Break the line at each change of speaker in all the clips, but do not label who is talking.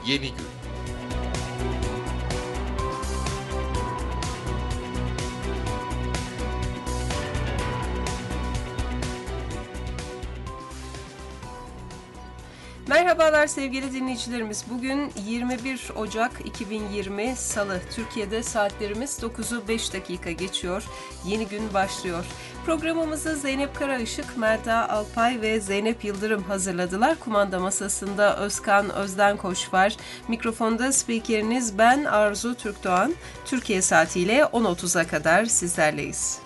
Yeni Gün.
Merhabalar sevgili dinleyicilerimiz. Bugün 21 Ocak 2020 Salı. Türkiye'de saatlerimiz 9'u 5 dakika geçiyor. Yeni gün başlıyor. Programımızı Zeynep Karaışık, Melda Alpay ve Zeynep Yıldırım hazırladılar. Kumanda masasında Özkan Özdenkoç var. Mikrofonda spikeriniz ben Arzu Türkdoğan. Türkiye saatiyle 10.30'a kadar sizlerleyiz.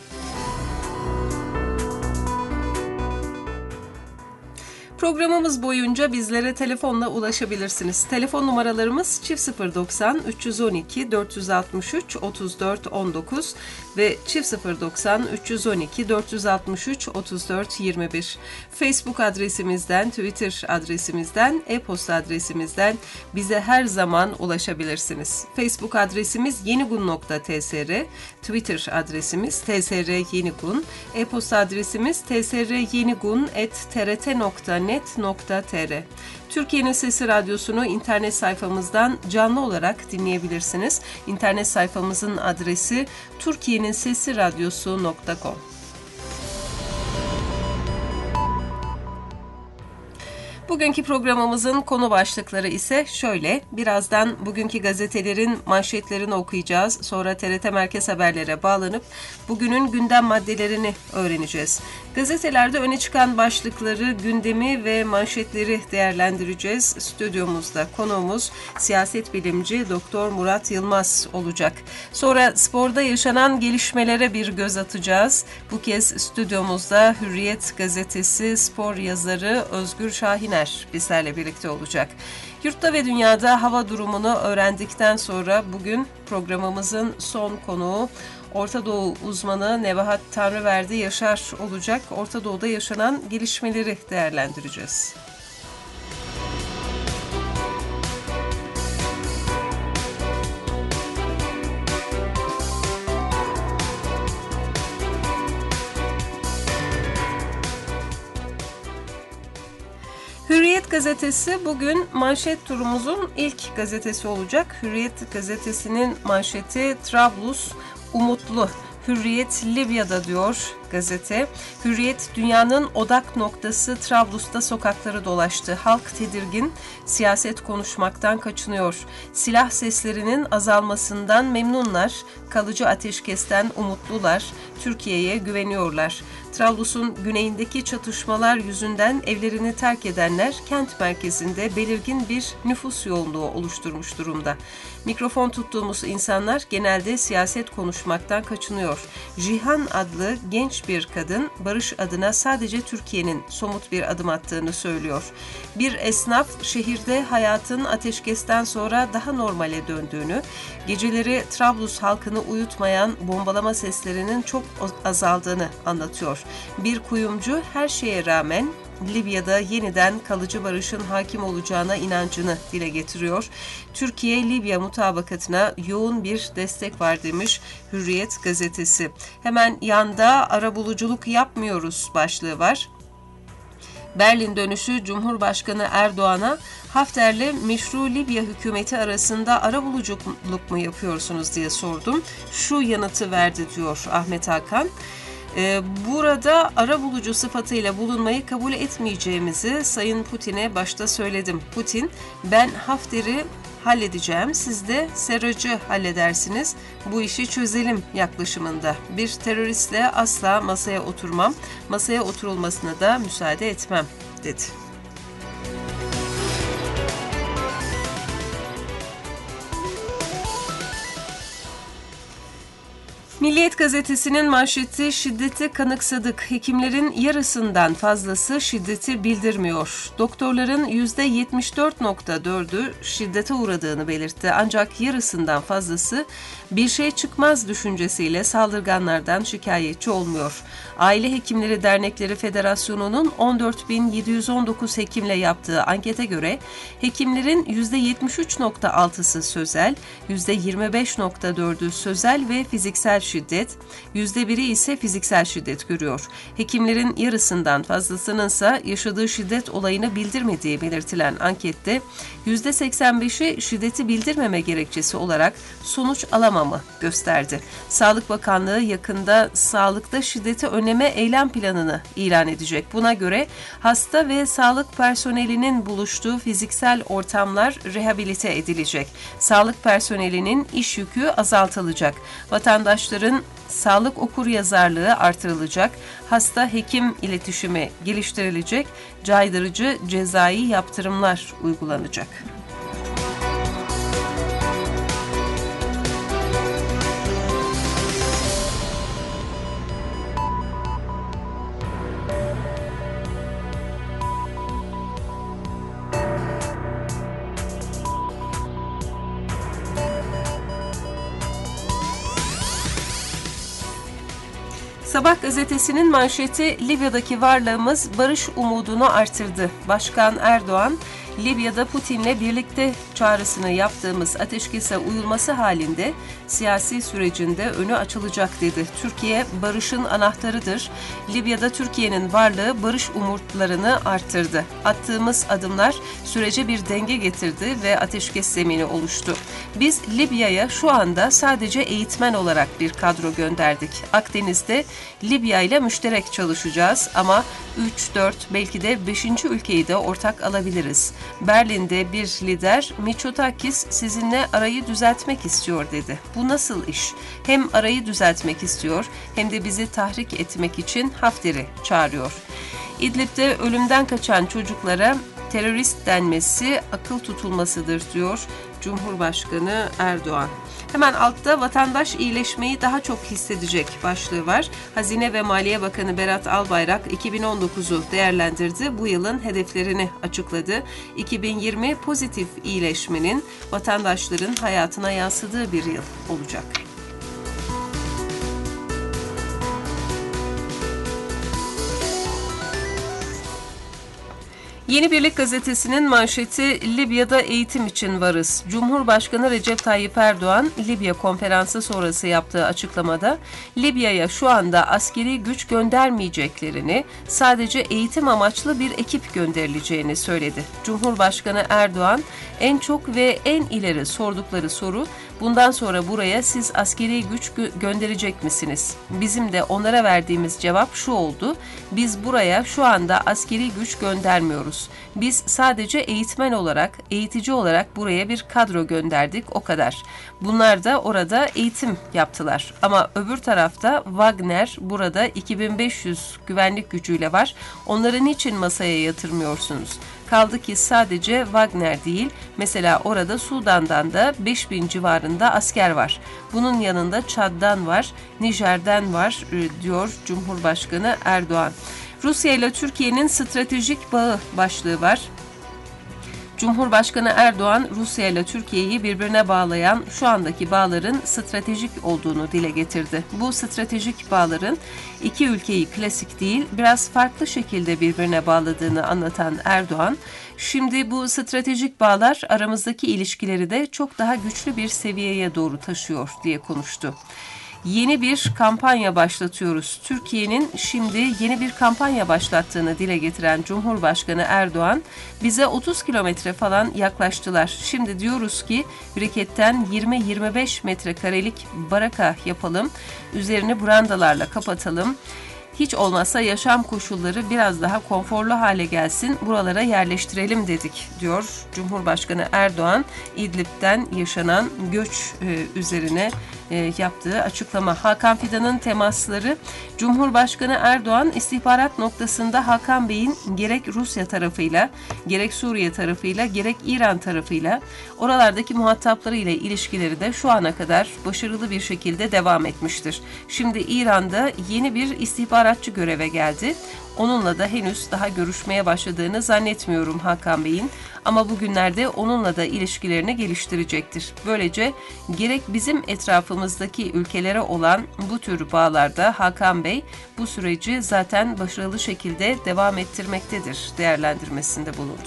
Programımız boyunca bizlere telefonla ulaşabilirsiniz. Telefon numaralarımız 090 312 463 34 19 ve 090 312 463 34 21. Facebook adresimizden, Twitter adresimizden, e-posta adresimizden bize her zaman ulaşabilirsiniz. Facebook adresimiz yenigun.tsr, Twitter adresimiz tsryenigun, e-posta adresimiz tsryenigun@trt.net.tr. Türkiye'nin Sesi Radyosu'nu internet sayfamızdan canlı olarak dinleyebilirsiniz. İnternet sayfamızın adresi turkiyeninsesiradyosu.com. Bugünkü programımızın konu başlıkları ise şöyle. Birazdan bugünkü gazetelerin manşetlerini okuyacağız. Sonra TRT Merkez Haberler'e bağlanıp bugünün gündem maddelerini öğreneceğiz. Gazetelerde öne çıkan başlıkları, gündemi ve manşetleri değerlendireceğiz. Stüdyomuzda konuğumuz siyaset bilimci Doktor Murat Yılmaz olacak. Sonra sporda yaşanan gelişmelere bir göz atacağız. Bu kez stüdyomuzda Hürriyet gazetesi spor yazarı Özgür Şahiner bizlerle birlikte olacak. Yurtta ve dünyada hava durumunu öğrendikten sonra bugün programımızın son konuğu Orta Doğu uzmanı Nebahat Tanrıverdi Yaşar olacak. Orta Doğu'da yaşanan gelişmeleri değerlendireceğiz. Hürriyet gazetesi bugün manşet turumuzun ilk gazetesi olacak. Hürriyet gazetesinin manşeti Trablus umutlu. Hürriyet Libya'da diyor gazete. Hürriyet dünyanın odak noktası Trablus'ta sokakları dolaştı. Halk tedirgin, siyaset konuşmaktan kaçınıyor. Silah seslerinin azalmasından memnunlar, kalıcı ateşkesten umutlular, Türkiye'ye güveniyorlar. Trablus'un güneyindeki çatışmalar yüzünden evlerini terk edenler kent merkezinde belirgin bir nüfus yoğunluğu oluşturmuş durumda. Mikrofon tuttuğumuz insanlar genelde siyaset konuşmaktan kaçınıyor. Jihan adlı genç bir kadın barış adına sadece Türkiye'nin somut bir adım attığını söylüyor. Bir esnaf şehirde hayatın ateşkesten sonra daha normale döndüğünü, geceleri Trablus halkını uyutmayan bombalama seslerinin çok azaldığını anlatıyor. Bir kuyumcu her şeye rağmen Libya'da yeniden kalıcı barışın hakim olacağına inancını dile getiriyor. Türkiye-Libya mutabakatına yoğun bir destek var demiş Hürriyet gazetesi. Hemen yanda arabuluculuk yapmıyoruz başlığı var. Berlin dönüşü Cumhurbaşkanı Erdoğan'a Hafter'le meşru Libya hükümeti arasında arabuluculuk mu yapıyorsunuz diye sordum. Şu yanıtı verdi diyor Ahmet Hakan. Burada arabulucu sıfatıyla bulunmayı kabul etmeyeceğimizi Sayın Putin'e başta söyledim. Putin, ben Hafter'i halledeceğim, siz de Serrac'ı halledersiniz, bu işi çözelim yaklaşımında. Bir teröristle asla masaya oturmam, masaya oturulmasına da müsaade etmem, dedi. Milliyet gazetesinin manşeti şiddeti kanıksadık. Hekimlerin yarısından fazlası şiddeti bildirmiyor. Doktorların %74.4'ü şiddete uğradığını belirtti. Ancak yarısından fazlası bir şey çıkmaz düşüncesiyle saldırganlardan şikayetçi olmuyor. Aile Hekimleri Dernekleri Federasyonu'nun 14.719 hekimle yaptığı ankete göre hekimlerin %73.6'sı sözel, %25.4'ü sözel ve fiziksel şiddet, %1'i ise fiziksel şiddet görüyor. Hekimlerin yarısından fazlasınınsa yaşadığı şiddet olayını bildirmediği belirtilen ankette %85'i şiddeti bildirmeme gerekçesi olarak sonuç alamamı gösterdi. Sağlık Bakanlığı yakında sağlıkta şiddeti önleme eylem planını ilan edecek. Buna göre hasta ve sağlık personelinin buluştuğu fiziksel ortamlar rehabilite edilecek. Sağlık personelinin iş yükü azaltılacak. Vatandaşların sağlık okuryazarlığı artırılacak. Hasta-hekim iletişimi geliştirilecek. Caydırıcı cezai yaptırımlar uygulanacak. Sabah gazetesinin manşeti Libya'daki varlığımız barış umudunu artırdı. Başkan Erdoğan, Libya'da Putin'le birlikte çağrısını yaptığımız ateşkese uyulması halinde siyasi sürecinde önü açılacak dedi. Türkiye barışın anahtarıdır. Libya'da Türkiye'nin varlığı barış umutlarını arttırdı. Attığımız adımlar sürece bir denge getirdi ve ateşkes zemini oluştu. Biz Libya'ya şu anda sadece eğitmen olarak bir kadro gönderdik. Akdeniz'de Libya ile müşterek çalışacağız ama 3, 4 belki de 5. ülkeyi de ortak alabiliriz. Berlin'de bir lider Mitsotakis sizinle arayı düzeltmek istiyor dedi. Bu nasıl iş? Hem arayı düzeltmek istiyor hem de bizi tahrik etmek için Hafter'i çağırıyor. İdlib'de ölümden kaçan çocuklara terörist denmesi akıl tutulmasıdır diyor Cumhurbaşkanı Erdoğan. Hemen altta vatandaş iyileşmeyi daha çok hissedecek başlığı var. Hazine ve Maliye Bakanı Berat Albayrak 2019'u değerlendirdi. Bu yılın hedeflerini açıkladı. 2020 pozitif iyileşmenin vatandaşların hayatına yansıdığı bir yıl olacak. Yeni Birlik gazetesinin manşeti Libya'da eğitim için varız. Cumhurbaşkanı Recep Tayyip Erdoğan, Libya konferansı sonrası yaptığı açıklamada Libya'ya şu anda askeri güç göndermeyeceklerini, sadece eğitim amaçlı bir ekip gönderileceğini söyledi. Cumhurbaşkanı Erdoğan, en çok ve en ileri sordukları soru, bundan sonra buraya siz askeri güç gönderecek misiniz? Bizim de onlara verdiğimiz cevap şu oldu, biz buraya şu anda askeri güç göndermiyoruz. Biz sadece eğitmen olarak, eğitici olarak buraya bir kadro gönderdik, o kadar. Bunlar da orada eğitim yaptılar. Ama öbür tarafta Wagner burada 2500 güvenlik gücüyle var. Onları niçin masaya yatırmıyorsunuz? Kaldı ki sadece Wagner değil, mesela orada Sudan'dan da 5000 civarında asker var. Bunun yanında Çad'dan var, Nijer'den var diyor Cumhurbaşkanı Erdoğan. Rusya ile Türkiye'nin stratejik bağı başlığı var. Cumhurbaşkanı Erdoğan, Rusya ile Türkiye'yi birbirine bağlayan şu andaki bağların stratejik olduğunu dile getirdi. Bu stratejik bağların iki ülkeyi klasik değil, biraz farklı şekilde birbirine bağladığını anlatan Erdoğan, şimdi bu stratejik bağlar aramızdaki ilişkileri de çok daha güçlü bir seviyeye doğru taşıyor diye konuştu. Yeni bir kampanya başlatıyoruz. Türkiye'nin şimdi yeni bir kampanya başlattığını dile getiren Cumhurbaşkanı Erdoğan, bize 30 kilometre falan yaklaştılar. Şimdi diyoruz ki briketten 20-25 metrekarelik baraka yapalım, üzerini brandalarla kapatalım. Hiç olmazsa yaşam koşulları biraz daha konforlu hale gelsin, buralara yerleştirelim dedik, diyor Cumhurbaşkanı Erdoğan, İdlib'den yaşanan göç üzerine yaptığı açıklama. Hakan Fidan'ın temasları, Cumhurbaşkanı Erdoğan istihbarat noktasında Hakan Bey'in gerek Rusya tarafıyla, gerek Suriye tarafıyla, gerek İran tarafıyla oralardaki muhataplarıyla ilişkileri de şu ana kadar başarılı bir şekilde devam etmiştir. Şimdi İran'da yeni bir istihbaratçı göreve geldi. Onunla da henüz daha görüşmeye başladığını zannetmiyorum Hakan Bey'in, ama bugünlerde onunla da ilişkilerini geliştirecektir. Böylece gerek bizim etrafımızdaki ülkelere olan bu tür bağlarda Hakan Bey bu süreci zaten başarılı şekilde devam ettirmektedir değerlendirmesinde bulundu.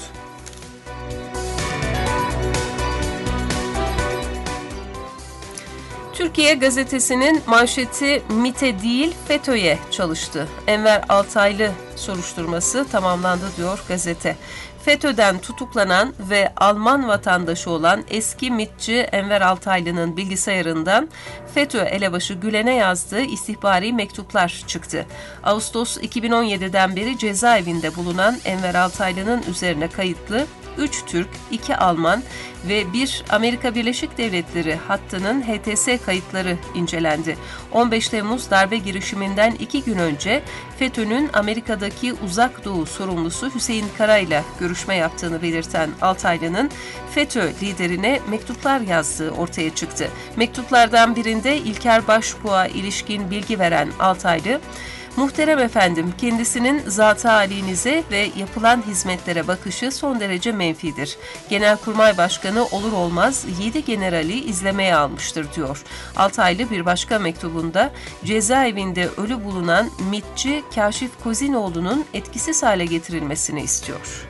Türkiye Gazetesi'nin manşeti MİT'e değil FETÖ'ye çalıştı. Enver Altaylı soruşturması tamamlandı diyor gazete. FETÖ'den tutuklanan ve Alman vatandaşı olan eski MİT'ci Enver Altaylı'nın bilgisayarından FETÖ elebaşı Gülen'e yazdığı istihbari mektuplar çıktı. Ağustos 2017'den beri cezaevinde bulunan Enver Altaylı'nın üzerine kayıtlı 3 Türk, 2 Alman ve 1 Amerika Birleşik Devletleri hattının HTS kayıtları incelendi. 15 Temmuz darbe girişiminden 2 gün önce FETÖ'nün Amerika'daki Uzak Doğu sorumlusu Hüseyin Kara ile görüşme yaptığını belirten Altaylı'nın FETÖ liderine mektuplar yazdığı ortaya çıktı. Mektuplardan birinde İlker Başbuğ'a ilişkin bilgi veren Altaylı, "Muhterem efendim, kendisinin zat-ı halinize ve yapılan hizmetlere bakışı son derece menfidir. Genelkurmay Başkanı olur olmaz 7 generali izlemeye almıştır," diyor. Altaylı bir başka mektubunda cezaevinde ölü bulunan MİT'ci Kaşif Kozinoğlu'nun etkisiz hale getirilmesini istiyor.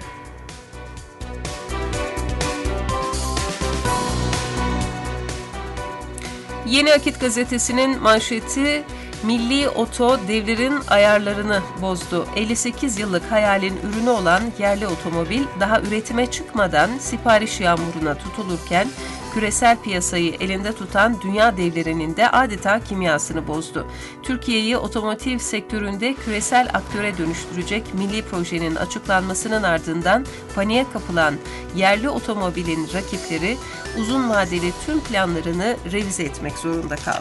Yeni Akit gazetesinin manşeti Milli Oto devlerin ayarlarını bozdu. 58 yıllık hayalin ürünü olan yerli otomobil daha üretime çıkmadan sipariş yağmuruna tutulurken küresel piyasayı elinde tutan dünya devlerinin de adeta kimyasını bozdu. Türkiye'yi otomotiv sektöründe küresel aktöre dönüştürecek milli projenin açıklanmasının ardından paniğe kapılan yerli otomobilin rakipleri uzun vadeli tüm planlarını revize etmek zorunda kaldı.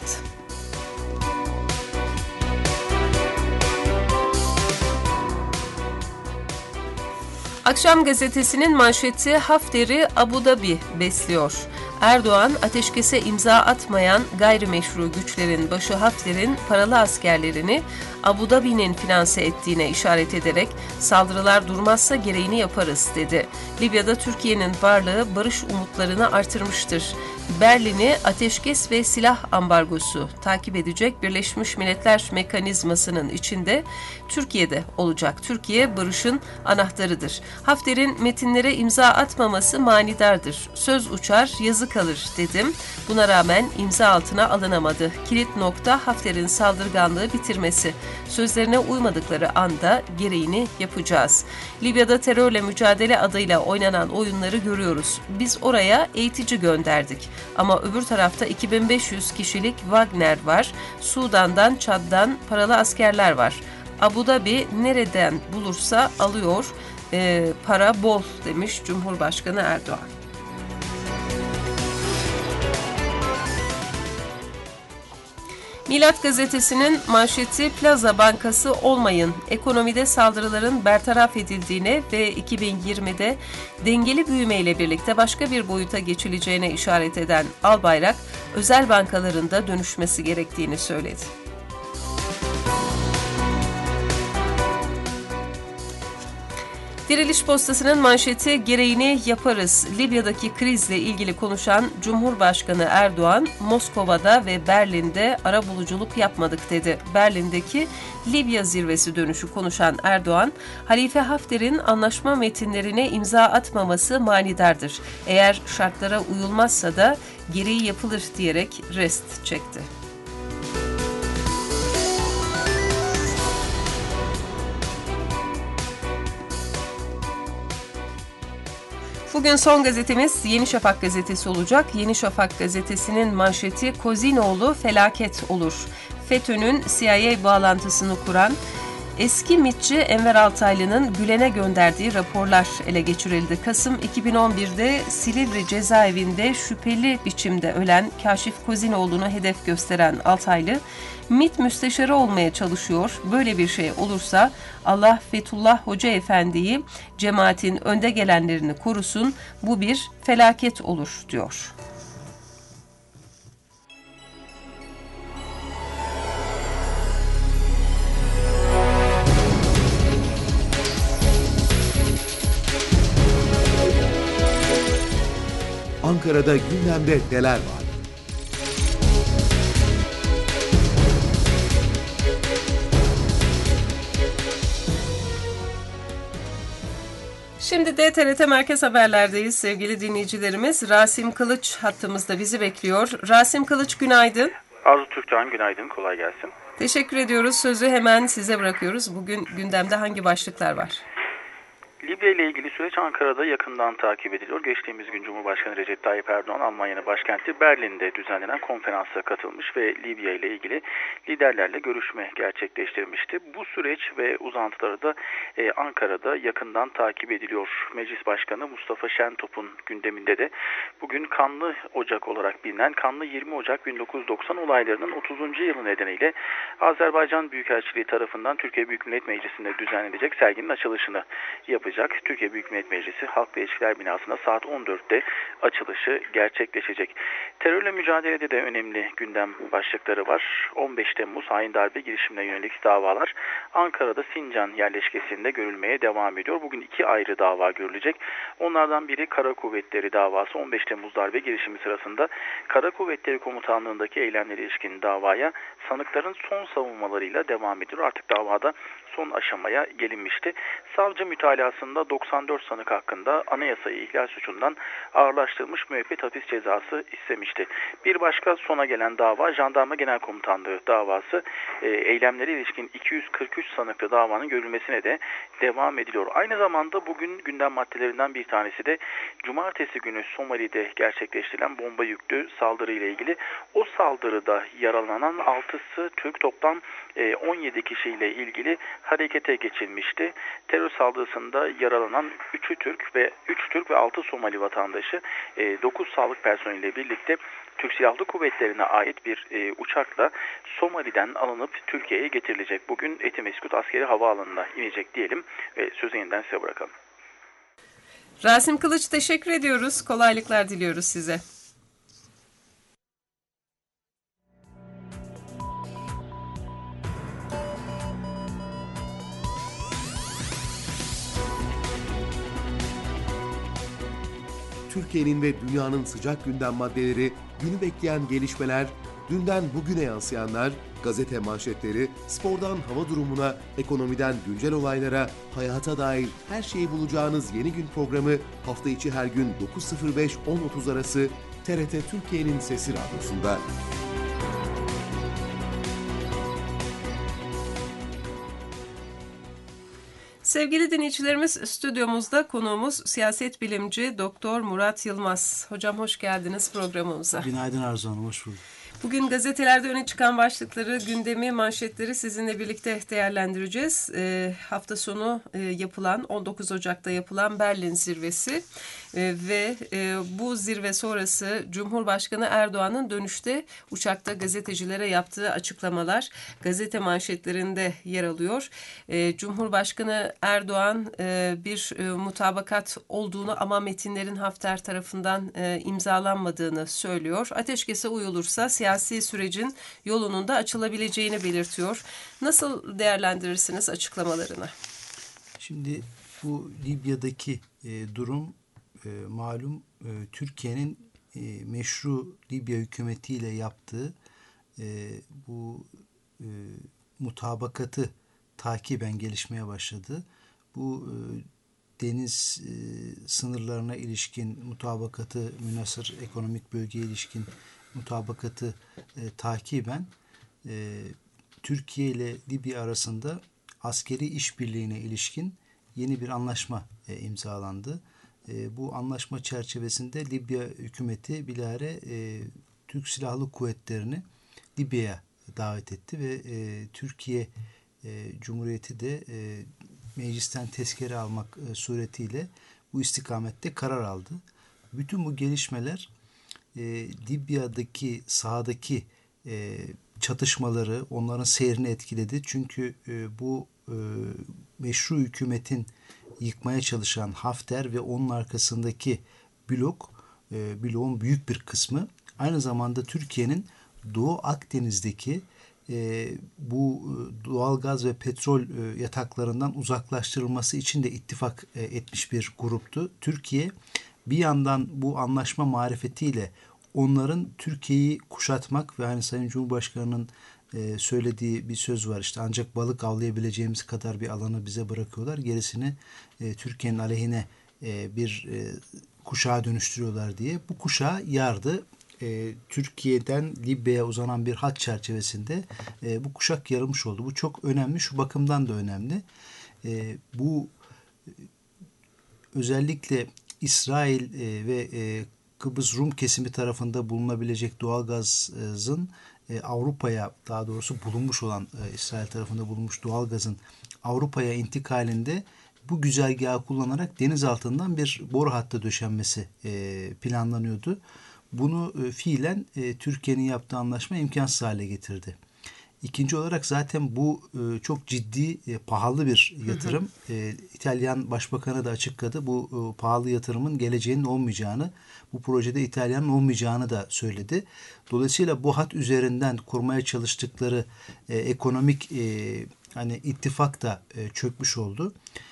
Akşam gazetesinin manşeti Hafter'i Abu Dhabi besliyor. Erdoğan, ateşkese imza atmayan gayrimeşru güçlerin başı Hafter'in paralı askerlerini Abu Dhabi'nin finanse ettiğine işaret ederek saldırılar durmazsa gereğini yaparız dedi. Libya'da Türkiye'nin varlığı barış umutlarını artırmıştır. Berlin'i ateşkes ve silah ambargosu takip edecek Birleşmiş Milletler mekanizmasının içinde Türkiye'de olacak. Türkiye barışın anahtarıdır. Hafter'in metinlere imza atmaması manidardır. Söz uçar, yazı kalır dedim. Buna rağmen imza altına alınamadı. Kilit nokta Hafter'in saldırganlığı bitirmesi. Sözlerine uymadıkları anda gereğini yapacağız. Libya'da terörle mücadele adıyla oynanan oyunları görüyoruz. Biz oraya eğitici gönderdik. Ama öbür tarafta 2500 kişilik Wagner var. Sudan'dan, Çad'dan paralı askerler var. Abu Dhabi nereden bulursa alıyor, para bol demiş Cumhurbaşkanı Erdoğan. Milat gazetesinin manşeti Plaza Bankası olmayın. Ekonomide saldırıların bertaraf edildiğine ve 2020'de dengeli büyümeyle birlikte başka bir boyuta geçileceğine işaret eden Albayrak, özel bankaların da dönüşmesi gerektiğini söyledi. Diriliş Postası'nın manşeti gereğini yaparız. Libya'daki krizle ilgili konuşan Cumhurbaşkanı Erdoğan, Moskova'da ve Berlin'de arabuluculuk yapmadık dedi. Berlin'deki Libya zirvesi dönüşü konuşan Erdoğan, Halife Hafter'in anlaşma metinlerine imza atmaması manidardır. Eğer şartlara uyulmazsa da gereği yapılır diyerek rest çekti. Bugün son gazetemiz Yeni Şafak gazetesi olacak. Yeni Şafak gazetesinin manşeti Kozinoğlu felaket olur. FETÖ'nün CIA bağlantısını kuran eski MİT'ci Enver Altaylı'nın Gülen'e gönderdiği raporlar ele geçirildi. Kasım 2011'de Silivri cezaevinde şüpheli biçimde ölen Kaşif Kozinoğlu'nu hedef gösteren Altaylı, MİT müsteşarı olmaya çalışıyor. Böyle bir şey olursa Allah Fethullah Hoca Efendi'yi, cemaatin önde gelenlerini korusun, bu bir felaket olur diyor.
Ankara'da gündemde neler var?
Şimdi de TRT Merkez Haberler'deyiz sevgili dinleyicilerimiz. Rasim Kılıç hattımızda bizi bekliyor. Rasim Kılıç, günaydın.
Arzu Türkcan, günaydın, kolay gelsin.
Teşekkür ediyoruz. Sözü hemen size bırakıyoruz. Bugün gündemde hangi başlıklar var?
Libya ile ilgili süreç Ankara'da yakından takip ediliyor. Geçtiğimiz gün Cumhurbaşkanı Recep Tayyip Erdoğan, Almanya'nın başkenti Berlin'de düzenlenen konferansa katılmış ve Libya ile ilgili liderlerle görüşme gerçekleştirmişti. Bu süreç ve uzantıları da Ankara'da yakından takip ediliyor. Meclis Başkanı Mustafa Şentop'un gündeminde de bugün Kanlı Ocak olarak bilinen Kanlı 20 Ocak 1990 olaylarının 30. yılı nedeniyle Azerbaycan Büyükelçiliği tarafından Türkiye Büyük Millet Meclisi'nde düzenlenecek serginin açılışını yapacak. Türkiye Büyük Millet Meclisi Halkla İlişkiler Binası'nda saat 14'te açılışı gerçekleşecek. Terörle mücadelede de önemli gündem başlıkları var. 15 Temmuz hain darbe girişimine yönelik davalar Ankara'da Sincan yerleşkesinde görülmeye devam ediyor. Bugün 2 ayrı dava görülecek. Onlardan biri Kara Kuvvetleri davası. 15 Temmuz darbe girişimi sırasında Kara Kuvvetleri Komutanlığı'ndaki eylemlere ilişkin davaya sanıkların son savunmalarıyla devam ediyor. Artık davada son aşamaya gelinmişti. Savcı mütalasında 94 sanık hakkında anayasayı ihlal suçundan ağırlaştırılmış müebbet hapis cezası istemişti. Bir başka sona gelen dava Jandarma Genel Komutanlığı davası. Eylemlere ilişkin 243 sanıklı davanın görülmesine de devam ediliyor. Aynı zamanda bugün gündem maddelerinden bir tanesi de cumartesi günü Somali'de gerçekleştirilen bomba yüklü saldırı ile ilgili. O saldırıda yaralanan 6'sı Türk, toplam 17 kişiyle ilgili harekete geçilmişti. Terör saldırısında yaralanan 3'ü Türk ve 6 Somali vatandaşı 9 sağlık personeliyle birlikte Türk Silahlı Kuvvetleri'ne ait bir uçakla Somali'den alınıp Türkiye'ye getirilecek. Bugün Etimeskut Askeri Havaalanı'na inecek diyelim ve sözü yeniden size bırakalım.
Rasim Kılıç, teşekkür ediyoruz. Kolaylıklar diliyoruz size.
Türkiye'nin ve dünyanın sıcak gündem maddeleri, günü bekleyen gelişmeler, dünden bugüne yansıyanlar, gazete manşetleri, spordan hava durumuna, ekonomiden güncel olaylara, hayata dair her şeyi bulacağınız Yeni Gün programı hafta içi her gün 9.05-10.30 arası TRT Türkiye'nin Sesi Radyosu'nda.
Sevgili dinleyicilerimiz, stüdyomuzda konuğumuz siyaset bilimci Doktor Murat Yılmaz. Hocam hoş geldiniz programımıza.
Günaydın Arzu Hanım, hoş bulduk.
Bugün gazetelerde öne çıkan başlıkları, gündemi, manşetleri sizinle birlikte değerlendireceğiz. Hafta sonu yapılan, 19 Ocak'ta yapılan Berlin zirvesi ve bu zirve sonrası Cumhurbaşkanı Erdoğan'ın dönüşte uçakta gazetecilere yaptığı açıklamalar gazete manşetlerinde yer alıyor. Cumhurbaşkanı Erdoğan bir mutabakat olduğunu ama metinlerin Hafter tarafından imzalanmadığını söylüyor. Ateşkese uyulursa siyasi sürecin yolunun da açılabileceğini belirtiyor. Nasıl değerlendirirsiniz açıklamalarını?
Şimdi bu Libya'daki durum malum Türkiye'nin meşru Libya hükümetiyle yaptığı bu mutabakatı takiben gelişmeye başladı. Bu deniz sınırlarına ilişkin mutabakatı, münhasır ekonomik bölgeye ilişkin mutabakatı takiben Türkiye ile Libya arasında askeri işbirliğine ilişkin yeni bir anlaşma imzalandı. Bu anlaşma çerçevesinde Libya hükümeti bilahare Türk Silahlı Kuvvetleri'ni Libya'ya davet etti ve Türkiye Cumhuriyeti de meclisten tezkere almak suretiyle bu istikamette karar aldı. Bütün bu gelişmeler Libya'daki sahadaki çatışmaları, onların seyrini etkiledi. Çünkü bu meşru hükümetin yıkmaya çalışan Hafter ve onun arkasındaki bloğun büyük bir kısmı aynı zamanda Türkiye'nin Doğu Akdeniz'deki bu doğal gaz ve petrol yataklarından uzaklaştırılması için de ittifak etmiş bir gruptu. Türkiye bir yandan bu anlaşma marifetiyle onların Türkiye'yi kuşatmak ve hani Sayın Cumhurbaşkanı'nın söylediği bir söz var, işte ancak balık avlayabileceğimiz kadar bir alanı bize bırakıyorlar. Gerisini Türkiye'nin aleyhine bir kuşağa dönüştürüyorlar diye. Bu kuşağı yardı. Türkiye'den Libya'ya uzanan bir hat çerçevesinde bu kuşak yarılmış oldu. Bu çok önemli. Şu bakımdan da önemli. Bu özellikle İsrail ve Kıbrıs Rum kesimi tarafında bulunabilecek doğalgazın Avrupa'ya, daha doğrusu bulunmuş olan İsrail tarafında bulunmuş doğalgazın Avrupa'ya intikalinde bu güzergahı kullanarak deniz altından bir boru hattı döşenmesi planlanıyordu. Bunu fiilen Türkiye'nin yaptığı anlaşma imkansız hale getirdi. İkinci olarak zaten bu çok ciddi, pahalı bir yatırım. İtalyan Başbakanı da açıkladı. Bu pahalı yatırımın geleceğinin olmayacağını, bu projede İtalyan'ın olmayacağını da söyledi. Dolayısıyla bu hat üzerinden kurmaya çalıştıkları ekonomik hani ittifak da çökmüş oldu.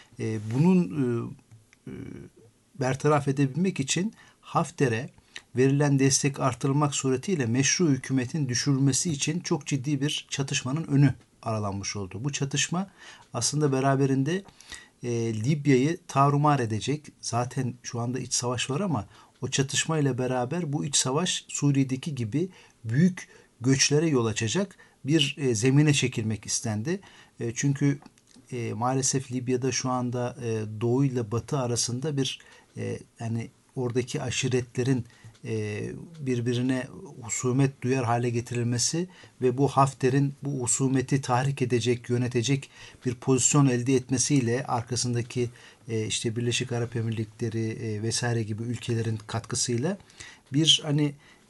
Bunun bertaraf edebilmek için Hafter'e verilen destek artırılmak suretiyle meşru hükümetin düşürülmesi için çok ciddi bir çatışmanın önü aralanmış oldu. Bu çatışma aslında beraberinde Libya'yı tarumar edecek. Zaten şu anda iç savaş var ama o çatışma ile beraber bu iç savaş Suriye'deki gibi büyük göçlere yol açacak bir zemine çekilmek istendi. Çünkü maalesef Libya'da şu anda Doğu ile Batı arasında bir yani oradaki aşiretlerin birbirine husumet duyar hale getirilmesi ve bu Hafter'in bu husumeti tahrik edecek, yönetecek bir pozisyon elde etmesiyle arkasındaki işte Birleşik Arap Emirlikleri vesaire gibi ülkelerin katkısıyla bir hani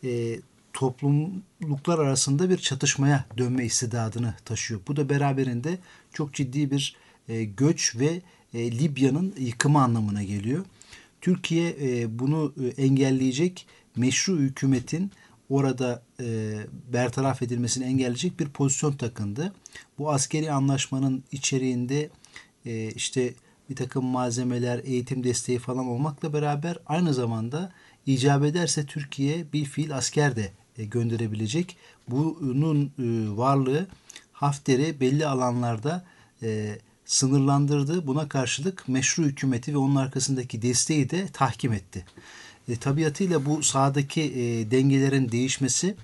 topluluklar arasında bir çatışmaya dönme istidadını taşıyor. Bu da beraberinde çok ciddi bir göç ve Libya'nın yıkımı anlamına geliyor. Türkiye bunu engelleyecek, meşru hükümetin orada bertaraf edilmesini engelleyecek bir pozisyon takındı. Bu askeri anlaşmanın içeriğinde işte bir takım malzemeler, eğitim desteği falan olmakla beraber aynı zamanda icap ederse Türkiye bilfiil asker de gönderebilecek. Bunun varlığı Hafter'i belli alanlarda sınırlandırdı. Buna karşılık meşru hükümeti ve onun arkasındaki desteği de tahkim etti. Tabiatıyla bu sahadaki dengelerin değişmesi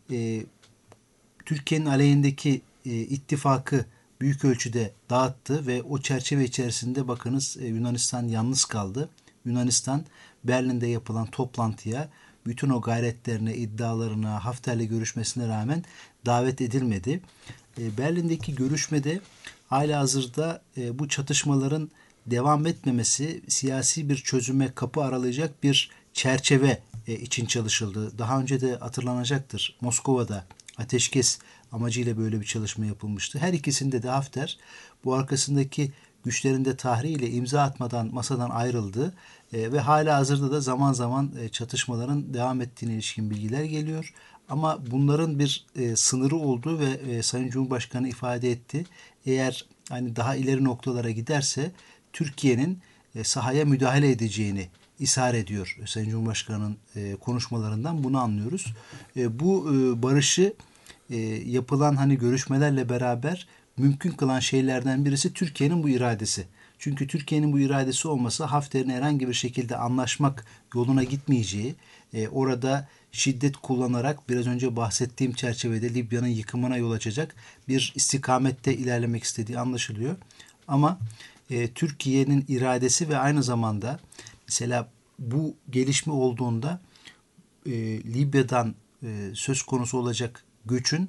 Türkiye'nin aleyhindeki ittifakı büyük ölçüde dağıttı ve o çerçeve içerisinde bakınız Yunanistan yalnız kaldı. Yunanistan Berlin'de yapılan toplantıya bütün o gayretlerine, iddialarına, Hafter'le görüşmesine rağmen davet edilmedi. Berlin'deki görüşmede halihazırda bu çatışmaların devam etmemesi, siyasi bir çözüme kapı aralayacak bir çerçeve için çalışıldı. Daha önce de hatırlanacaktır. Moskova'da ateşkes amacıyla böyle bir çalışma yapılmıştı. Her ikisinde de Hafter bu arkasındaki güçlerin de tahriğiyle imza atmadan masadan ayrıldı ve halihazırda da zaman zaman çatışmaların devam ettiğine ilişkin bilgiler geliyor. Ama bunların bir sınırı olduğu ve Sayın Cumhurbaşkanı ifade etti. Eğer hani daha ileri noktalara giderse Türkiye'nin sahaya müdahale edeceğini ishar ediyor. Sayın Cumhurbaşkanı'nın konuşmalarından bunu anlıyoruz. Bu barışı yapılan hani görüşmelerle beraber mümkün kılan şeylerden birisi Türkiye'nin bu iradesi. Çünkü Türkiye'nin bu iradesi olmasa Hafter'in herhangi bir şekilde anlaşmak yoluna gitmeyeceği, orada şiddet kullanarak biraz önce bahsettiğim çerçevede Libya'nın yıkımına yol açacak bir istikamette ilerlemek istediği anlaşılıyor. Ama Türkiye'nin iradesi ve aynı zamanda mesela bu gelişme olduğunda Libya'dan söz konusu olacak göçün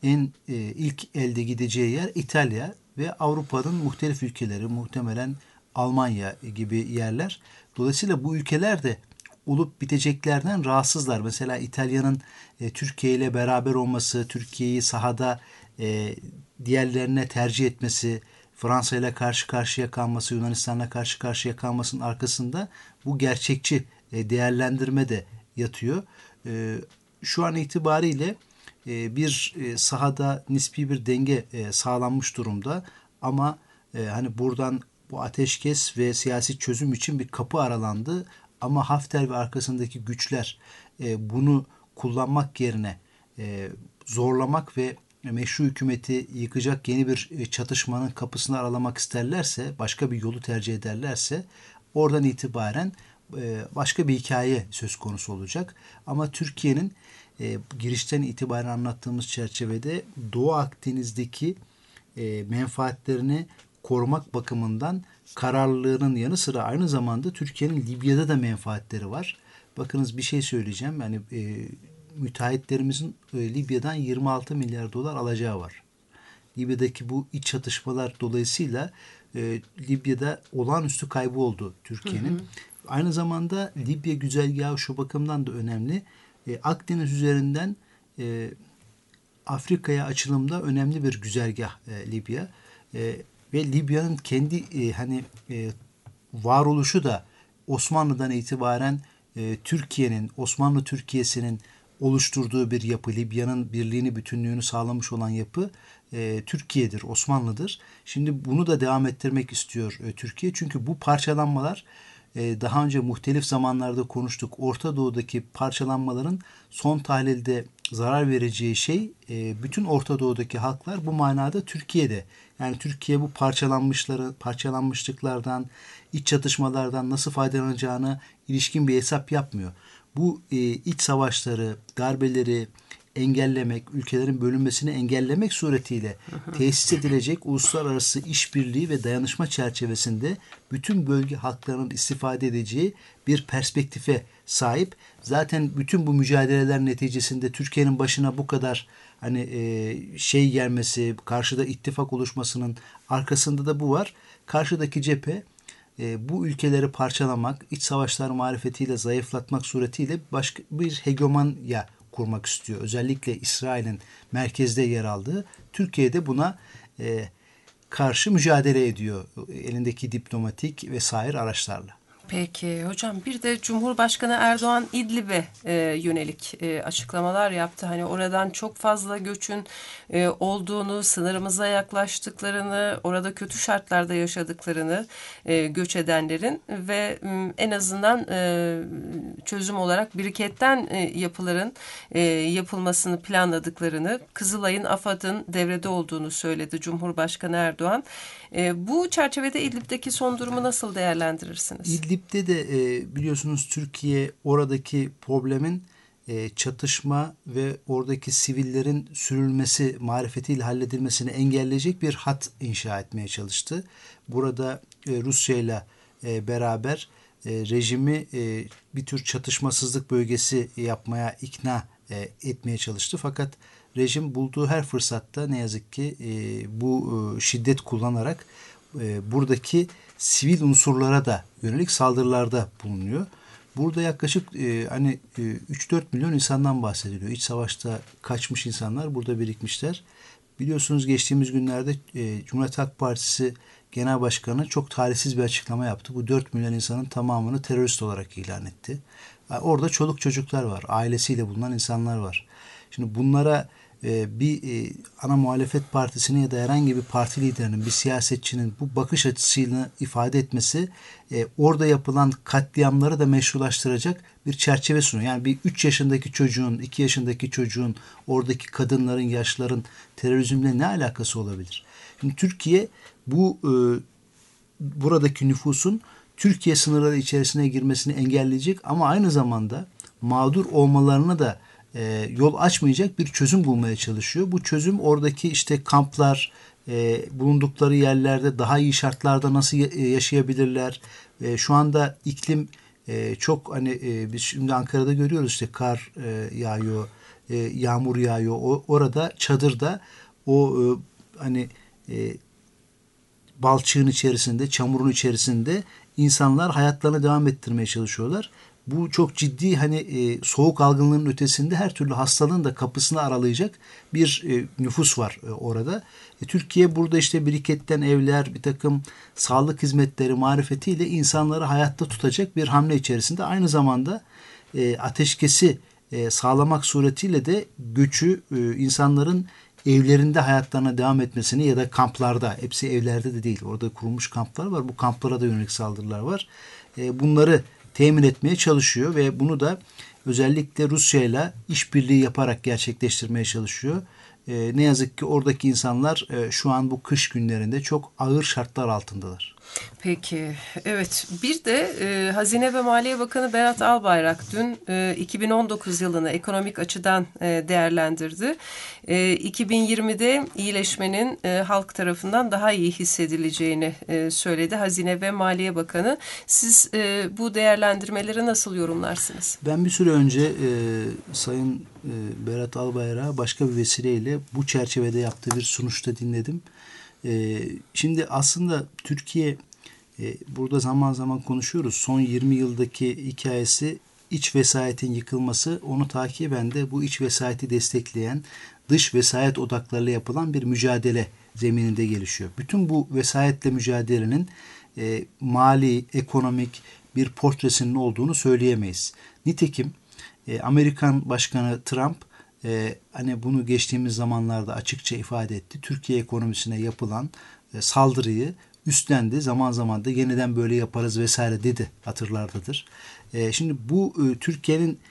ilk elde gideceği yer İtalya ve Avrupa'nın muhtelif ülkeleri, muhtemelen Almanya gibi yerler. Dolayısıyla bu ülkeler de olup biteceklerden rahatsızlar. Mesela İtalya'nın Türkiye ile beraber olması, Türkiye'yi sahada diğerlerine tercih etmesi, Fransa ile karşı karşıya kalması, Yunanistan'la karşı karşıya kalmasının arkasında bu gerçekçi değerlendirme de yatıyor. Şu an itibariyle bir sahada nispi bir denge sağlanmış durumda ama hani buradan bu ateşkes ve siyasi çözüm için bir kapı aralandı ama Hafter ve arkasındaki güçler bunu kullanmak yerine zorlamak ve meşru hükümeti yıkacak yeni bir çatışmanın kapısını aralamak isterlerse, başka bir yolu tercih ederlerse oradan itibaren başka bir hikaye söz konusu olacak. Ama Türkiye'nin girişten itibaren anlattığımız çerçevede Doğu Akdeniz'deki menfaatlerini korumak bakımından kararlılığının yanı sıra aynı zamanda Türkiye'nin Libya'da da menfaatleri var. Bakınız bir şey söyleyeceğim. Yani müteahhitlerimizin Libya'dan 26 milyar dolar alacağı var. Libya'daki bu iç çatışmalar dolayısıyla Libya'da olağanüstü kaybı oldu Türkiye'nin. Aynı zamanda Libya güzergahı şu bakımdan da önemli. Akdeniz üzerinden Afrika'ya açılımda önemli bir güzergah Libya. Ve Libya'nın kendi varoluşu da Osmanlı'dan itibaren Türkiye'nin, Osmanlı Türkiye'sinin oluşturduğu bir yapı. Libya'nın birliğini, bütünlüğünü sağlamış olan yapı Türkiye'dir, Osmanlı'dır. Şimdi bunu da devam ettirmek istiyor Türkiye. Çünkü bu parçalanmalar daha önce muhtelif zamanlarda konuştuk. Orta Doğu'daki parçalanmaların son tahlilde zarar vereceği şey bütün Orta Doğu'daki halklar bu manada Türkiye'de. Yani Türkiye bu parçalanmışlıklardan, iç çatışmalardan nasıl faydalanacağına ilişkin bir hesap yapmıyor. Bu iç savaşları, darbeleri engellemek, ülkelerin bölünmesini engellemek suretiyle tesis edilecek uluslararası işbirliği ve dayanışma çerçevesinde bütün bölge halklarının istifade edeceği bir perspektife sahip. Zaten bütün bu mücadeleler neticesinde Türkiye'nin başına bu kadar gelmesi, karşıda ittifak oluşmasının arkasında da bu var. Karşıdaki cephe bu ülkeleri parçalamak, iç savaşlar marifetiyle zayıflatmak suretiyle başka bir hegemonya kurmak istiyor. Özellikle İsrail'in merkezde yer aldığı. Türkiye'de buna karşı mücadele ediyor elindeki diplomatik vesaire araçlarla.
Peki hocam, bir de Cumhurbaşkanı Erdoğan İdlib'e yönelik açıklamalar yaptı. Hani oradan çok fazla göçün olduğunu, sınırımıza yaklaştıklarını, orada kötü şartlarda yaşadıklarını göç edenlerin ve en azından çözüm olarak briketten yapıların yapılmasını planladıklarını, Kızılay'ın, AFAD'ın devrede olduğunu söyledi Cumhurbaşkanı Erdoğan. Bu çerçevede İdlib'deki son durumu nasıl değerlendirirsiniz?
İdlib'de de biliyorsunuz Türkiye oradaki problemin çatışma ve oradaki sivillerin sürülmesi marifetiyle halledilmesini engelleyecek bir hat inşa etmeye çalıştı. Burada Rusya ile beraber rejimi bir tür çatışmasızlık bölgesi yapmaya ikna etmeye çalıştı. Fakat rejim bulduğu her fırsatta ne yazık ki bu şiddet kullanarak buradaki sivil unsurlara da yönelik saldırılarda bulunuyor. Burada yaklaşık 3-4 milyon insandan bahsediliyor. İç savaşta kaçmış insanlar burada birikmişler. Biliyorsunuz geçtiğimiz günlerde Cumhuriyet Halk Partisi Genel Başkanı çok talihsiz bir açıklama yaptı. Bu 4 milyon insanın tamamını terörist olarak ilan etti. Orada çoluk çocuklar var, ailesiyle bulunan insanlar var. Şimdi bunlara bir ana muhalefet partisinin ya da herhangi bir parti liderinin, bir siyasetçinin bu bakış açısıyla ifade etmesi orada yapılan katliamları da meşrulaştıracak bir çerçeve sunuyor. Yani bir 3 yaşındaki çocuğun, 2 yaşındaki çocuğun, oradaki kadınların, yaşlıların terörizmle ne alakası olabilir? Şimdi Türkiye buradaki nüfusun Türkiye sınırları içerisine girmesini engelleyecek ama aynı zamanda mağdur olmalarını da yol açmayacak bir çözüm bulmaya çalışıyor. Bu çözüm oradaki kamplar, bulundukları yerlerde daha iyi şartlarda nasıl yaşayabilirler? Şu anda iklim çok biz şimdi Ankara'da görüyoruz kar yağıyor, yağmur yağıyor. Orada çadırda balçığın içerisinde, çamurun içerisinde insanlar hayatlarını devam ettirmeye çalışıyorlar. Bu çok ciddi soğuk algınlığının ötesinde her türlü hastalığın da kapısını aralayacak bir nüfus var orada. Türkiye burada briketten evler, bir takım sağlık hizmetleri marifetiyle insanları hayatta tutacak bir hamle içerisinde. Aynı zamanda ateşkesi sağlamak suretiyle de göçü, insanların evlerinde hayatlarına devam etmesini ya da kamplarda, hepsi evlerde de değil, orada kurulmuş kamplar var. Bu kamplara da yönelik saldırılar var. Bunları temin etmeye çalışıyor ve bunu da özellikle Rusya ile işbirliği yaparak gerçekleştirmeye çalışıyor. Ne yazık ki oradaki insanlar şu an bu kış günlerinde çok ağır şartlar altındalar.
Peki, evet. Bir de Hazine ve Maliye Bakanı Berat Albayrak dün 2019 yılını ekonomik açıdan değerlendirdi. 2020'de iyileşmenin halk tarafından daha iyi hissedileceğini söyledi Hazine ve Maliye Bakanı. Siz bu değerlendirmeleri nasıl yorumlarsınız?
Ben bir süre önce Sayın Berat Albayrak'ı başka bir vesileyle bu çerçevede yaptığı bir sunuşta dinledim. Şimdi aslında Türkiye burada zaman zaman konuşuyoruz. Son 20 yıldaki hikayesi iç vesayetin yıkılması, onu takiben de bu iç vesayeti destekleyen dış vesayet odaklarıyla yapılan bir mücadele zemininde gelişiyor. Bütün bu vesayetle mücadelenin mali, ekonomik bir portresinin olduğunu söyleyemeyiz. Nitekim Amerikan Başkanı Trump hani bunu geçtiğimiz zamanlarda açıkça ifade etti. Türkiye ekonomisine yapılan saldırıyı üstlendi. Zaman zaman da yeniden böyle yaparız vesaire dedi, hatırlardadır. Şimdi bu Türkiye'nin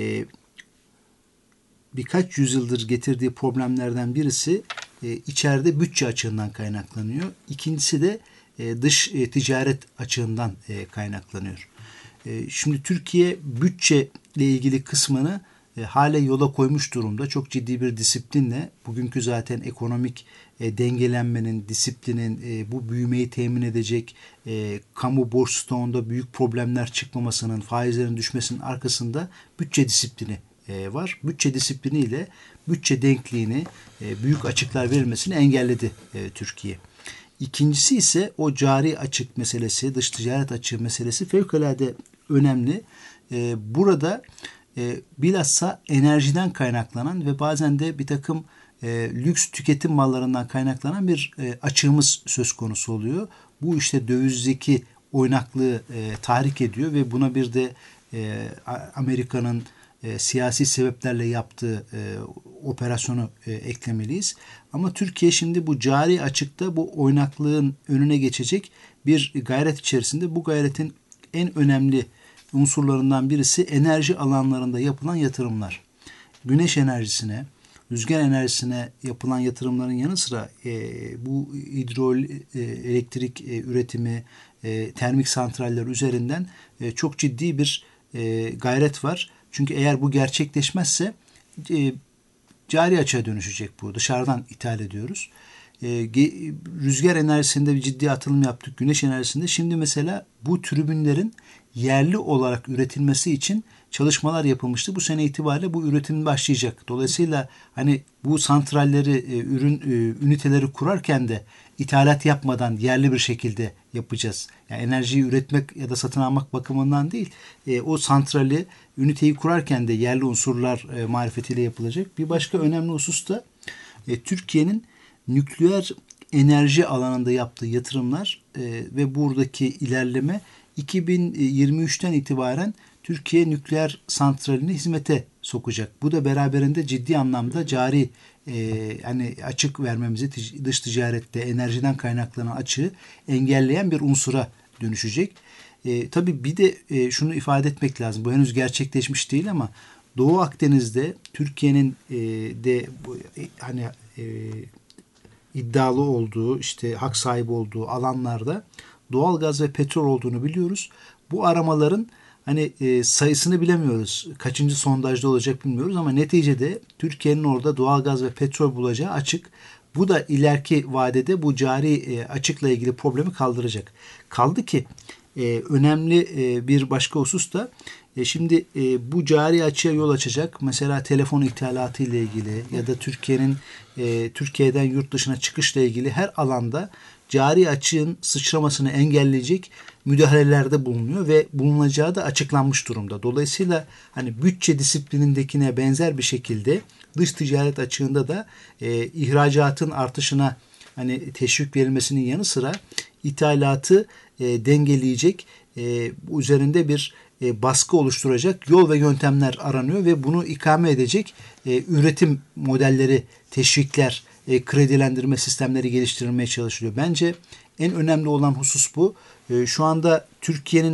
birkaç yüzyıldır getirdiği problemlerden birisi içeride bütçe açığından kaynaklanıyor. İkincisi de dış ticaret açığından kaynaklanıyor. Şimdi Türkiye bütçe ile ilgili kısmını hale yola koymuş durumda. Çok ciddi bir disiplinle bugünkü zaten ekonomik dengelenmenin, disiplinin, bu büyümeyi temin edecek kamu borç stoğunda büyük problemler çıkmamasının, faizlerin düşmesinin arkasında bütçe disiplini var. Bütçe disipliniyle bütçe denkliğini, büyük açıklar verilmesini engelledi Türkiye. İkincisi ise o cari açık meselesi, dış ticaret açığı meselesi fevkalade önemli. Burada bilhassa enerjiden kaynaklanan ve bazen de bir takım lüks tüketim mallarından kaynaklanan bir açığımız söz konusu oluyor. Bu işte dövizdeki oynaklığı tahrik ediyor ve buna bir de Amerika'nın siyasi sebeplerle yaptığı operasyonu eklemeliyiz. Ama Türkiye şimdi bu cari açıkta bu oynaklığın önüne geçecek bir gayret içerisinde. Bu gayretin en önemli unsurlarından birisi enerji alanlarında yapılan yatırımlar. Güneş enerjisine, rüzgar enerjisine yapılan yatırımların yanı sıra bu hidroelektrik üretimi, termik santraller üzerinden çok ciddi bir gayret var. Çünkü eğer bu gerçekleşmezse cari açığa dönüşecek bu. Dışarıdan ithal ediyoruz. Rüzgar enerjisinde bir ciddi atılım yaptık. Güneş enerjisinde. Şimdi mesela bu türbinlerin yerli olarak üretilmesi için çalışmalar yapılmıştı. Bu sene itibariyle bu üretim başlayacak. Dolayısıyla hani bu santralleri, üniteleri kurarken de ithalat yapmadan yerli bir şekilde yapacağız. Yani enerjiyi üretmek ya da satın almak bakımından değil, o santrali, üniteyi kurarken de yerli unsurlar marifetiyle yapılacak. Bir başka önemli husus da Türkiye'nin nükleer enerji alanında yaptığı yatırımlar ve buradaki ilerleme 2023'ten itibaren Türkiye nükleer santralini hizmete sokacak. Bu da beraberinde ciddi anlamda cari hani açık vermemizi, dış ticarette enerjiden kaynaklanan açığı engelleyen bir unsura dönüşecek. Tabii bir de şunu ifade etmek lazım. Bu henüz gerçekleşmiş değil ama Doğu Akdeniz'de Türkiye'nin de hani iddialı olduğu, işte hak sahibi olduğu alanlarda doğalgaz ve petrol olduğunu biliyoruz. Bu aramaların hani sayısını bilemiyoruz. Kaçıncı sondajda olacak bilmiyoruz ama neticede Türkiye'nin orada doğalgaz ve petrol bulacağı açık. Bu da ileriki vadede bu cari açıkla ilgili problemi kaldıracak. Kaldı ki önemli bir başka husus da şimdi bu cari açığa yol açacak. Mesela telefon ithalatı ile ilgili ya da Türkiye'den yurt dışına çıkışla ilgili her alanda cari açığın sıçramasını engelleyecek müdahalelerde bulunuyor ve bulunacağı da açıklanmış durumda. Dolayısıyla hani bütçe disiplinindekine benzer bir şekilde dış ticaret açığında da ihracatın artışına hani teşvik verilmesinin yanı sıra ithalatı dengeleyecek, üzerinde bir baskı oluşturacak yol ve yöntemler aranıyor ve bunu ikame edecek üretim modelleri, teşvikler, kredilendirme sistemleri geliştirilmeye çalışılıyor. Bence en önemli olan husus bu. Şu anda Türkiye'nin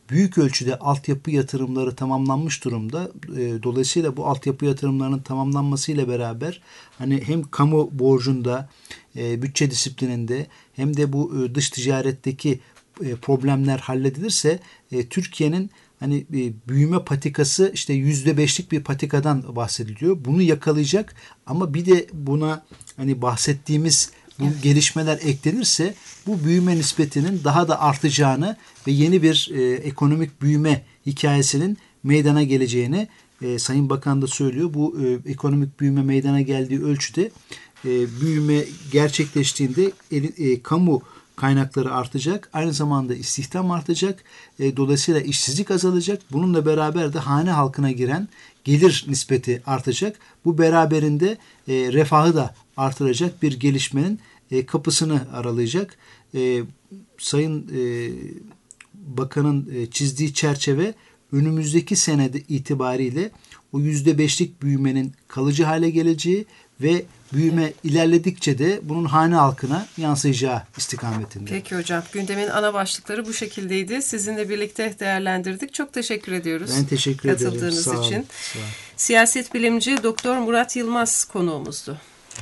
büyük ölçüde altyapı yatırımları tamamlanmış durumda. Dolayısıyla bu altyapı yatırımlarının tamamlanmasıyla beraber hani hem kamu borcunda, bütçe disiplininde hem de bu dış ticaretteki problemler halledilirse Türkiye'nin hani büyüme patikası işte %5'lik bir patikadan bahsediliyor. Bunu yakalayacak ama bir de buna hani bahsettiğimiz bu gelişmeler eklenirse bu büyüme nispetinin daha da artacağını ve yeni bir ekonomik büyüme hikayesinin meydana geleceğini Sayın Bakan da söylüyor. Bu ekonomik büyüme meydana geldiği ölçüde büyüme gerçekleştiğinde kamu kaynakları artacak. Aynı zamanda istihdam artacak. Dolayısıyla işsizlik azalacak. Bununla beraber de hane halkına giren gelir nispeti artacak. Bu beraberinde refahı da artıracak bir gelişmenin kapısını aralayacak. Sayın Bakan'ın çizdiği çerçeve önümüzdeki senede itibariyle o %5'lik büyümenin kalıcı hale geleceği ve büyüme ilerledikçe de bunun hane halkına yansıyacağı istikametinde.
Peki hocam, gündemin ana başlıkları bu şekildeydi. Sizinle birlikte değerlendirdik. Çok teşekkür ediyoruz.
Ben teşekkür ederim.
Katıldığınız
Sağ olun.
için.
Sağ olun.
Siyaset bilimci Doktor Murat Yılmaz konuğumuzdu.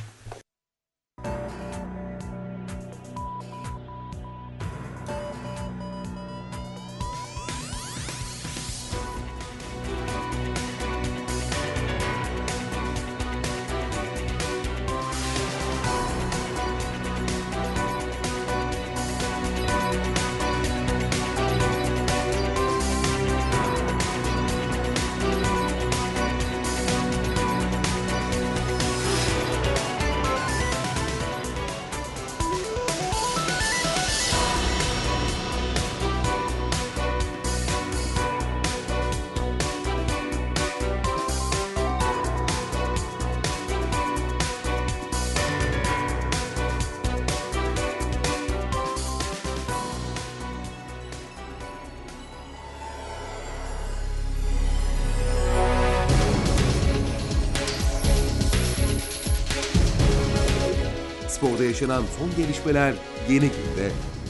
Sporda yaşanan son gelişmeler Yeni Günde.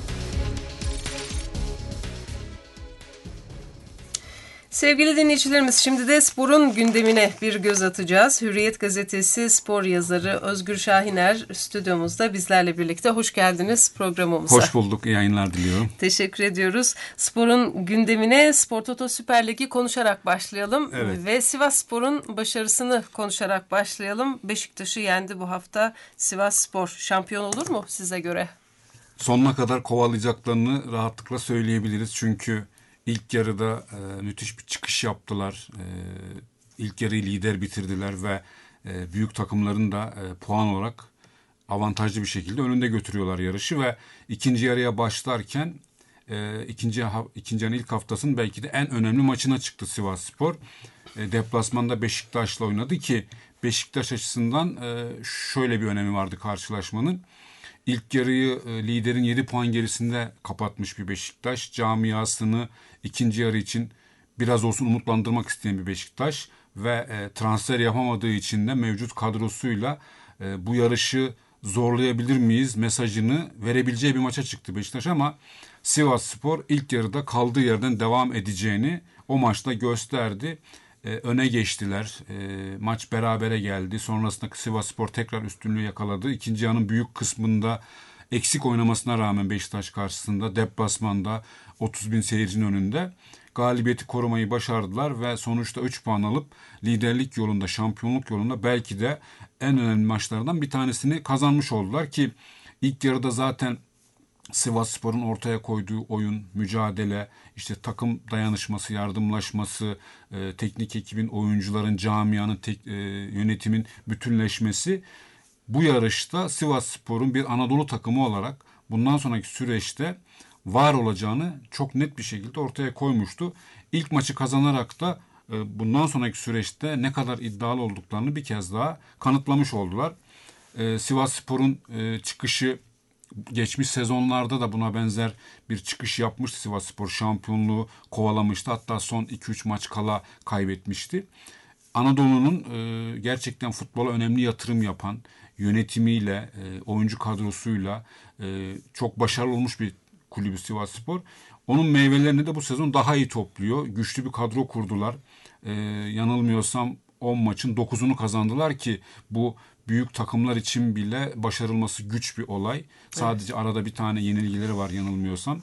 Sevgili dinleyicilerimiz, şimdi de sporun gündemine bir göz atacağız. Hürriyet Gazetesi spor yazarı Özgür Şahiner stüdyomuzda bizlerle birlikte. Hoş geldiniz programımıza.
Hoş bulduk. İyi yayınlar diliyorum.
Teşekkür ediyoruz. Sporun gündemine Spor Toto Süper Ligi konuşarak başlayalım.
Evet.
Ve Sivasspor'un başarısını konuşarak başlayalım. Beşiktaş'ı yendi bu hafta. Sivasspor şampiyon olur mu size göre?
Sonuna kadar kovalayacaklarını rahatlıkla söyleyebiliriz. Çünkü İlk yarıda müthiş bir çıkış yaptılar. İlk yarıyı lider bitirdiler ve büyük takımların da puan olarak avantajlı bir şekilde önünde götürüyorlar yarışı ve ikinci yarıya başlarken ikinci yarının ilk haftasının belki de en önemli maçına çıktı Sivasspor. Deplasmanda Beşiktaş'la oynadı ki Beşiktaş açısından şöyle bir önemi vardı karşılaşmanın. İlk yarıyı liderin 7 puan gerisinde kapatmış bir Beşiktaş. Camiasını ikinci yarı için biraz olsun umutlandırmak isteyen bir Beşiktaş. Ve transfer yapamadığı için de mevcut kadrosuyla bu yarışı zorlayabilir miyiz mesajını verebileceği bir maça çıktı Beşiktaş. Ama Sivasspor ilk yarıda kaldığı yerden devam edeceğini o maçta gösterdi. Öne geçtiler. Maç berabere geldi. Sonrasında Sivasspor tekrar üstünlüğü yakaladı. İkinci yarının büyük kısmında eksik oynamasına rağmen Beşiktaş karşısında deplasmanda 30.000 seyircinin önünde galibiyeti korumayı başardılar ve sonuçta 3 puan alıp liderlik yolunda, şampiyonluk yolunda belki de en önemli maçlardan bir tanesini kazanmış oldular ki ilk yarıda zaten Sivasspor'un ortaya koyduğu oyun, mücadele, işte takım dayanışması, yardımlaşması, teknik ekibin, oyuncuların, camianın, yönetimin bütünleşmesi bu yarışta Sivasspor'un bir Anadolu takımı olarak bundan sonraki süreçte var olacağını çok net bir şekilde ortaya koymuştu. İlk maçı kazanarak da bundan sonraki süreçte ne kadar iddialı olduklarını bir kez daha kanıtlamış oldular. Sivasspor'un çıkışı geçmiş sezonlarda da buna benzer bir çıkış yapmıştı. Sivasspor şampiyonluğu kovalamıştı. Hatta son 2-3 maç kala kaybetmişti. Anadolu'nun gerçekten futbola önemli yatırım yapan yönetimiyle, oyuncu kadrosuyla çok başarılı olmuş bir kulübü Sivasspor. Onun meyvelerini de bu sezon daha iyi topluyor. Güçlü bir kadro kurdular. Yanılmıyorsam 10 maçın 9'unu kazandılar ki bu büyük takımlar için bile başarılması güç bir olay. Sadece arada bir tane yenilgileri var yanılmıyorsam.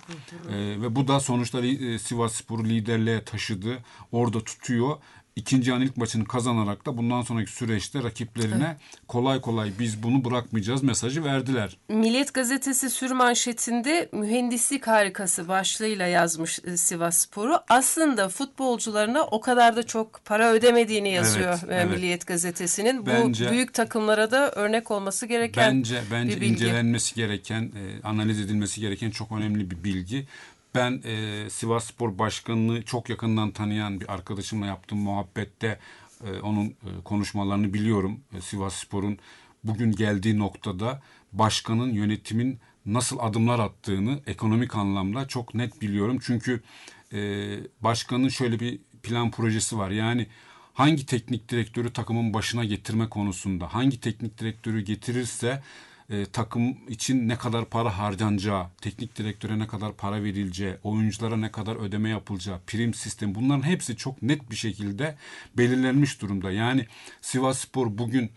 Ve bu da sonuçta Sivasspor'u liderliğe taşıdı. Orada tutuyor. İkinci ilk maçını kazanarak da bundan sonraki süreçte rakiplerine kolay kolay biz bunu bırakmayacağız mesajı verdiler.
Milliyet Gazetesi sürmanşetinde mühendislik harikası başlığıyla yazmış Sivasspor'u. Aslında futbolcularına o kadar da çok para ödemediğini yazıyor Milliyet Gazetesi'nin. Bu büyük takımlara da örnek olması gereken
bence
bir bilgi.
incelenmesi gereken, analiz edilmesi gereken çok önemli bir bilgi. Ben Sivasspor Başkanı'nı çok yakından tanıyan bir arkadaşımla yaptığım muhabbette onun konuşmalarını biliyorum. Sivasspor'un bugün geldiği noktada başkanın, yönetimin nasıl adımlar attığını ekonomik anlamda çok net biliyorum. Çünkü başkanın şöyle bir plan projesi var. Yani hangi teknik direktörü takımın başına getirme konusunda, hangi teknik direktörü getirirse takım için ne kadar para harcanacağı, teknik direktöre ne kadar para verileceği, oyunculara ne kadar ödeme yapılacağı, prim sistemi, bunların hepsi çok net bir şekilde belirlenmiş durumda. Yani Sivasspor bugün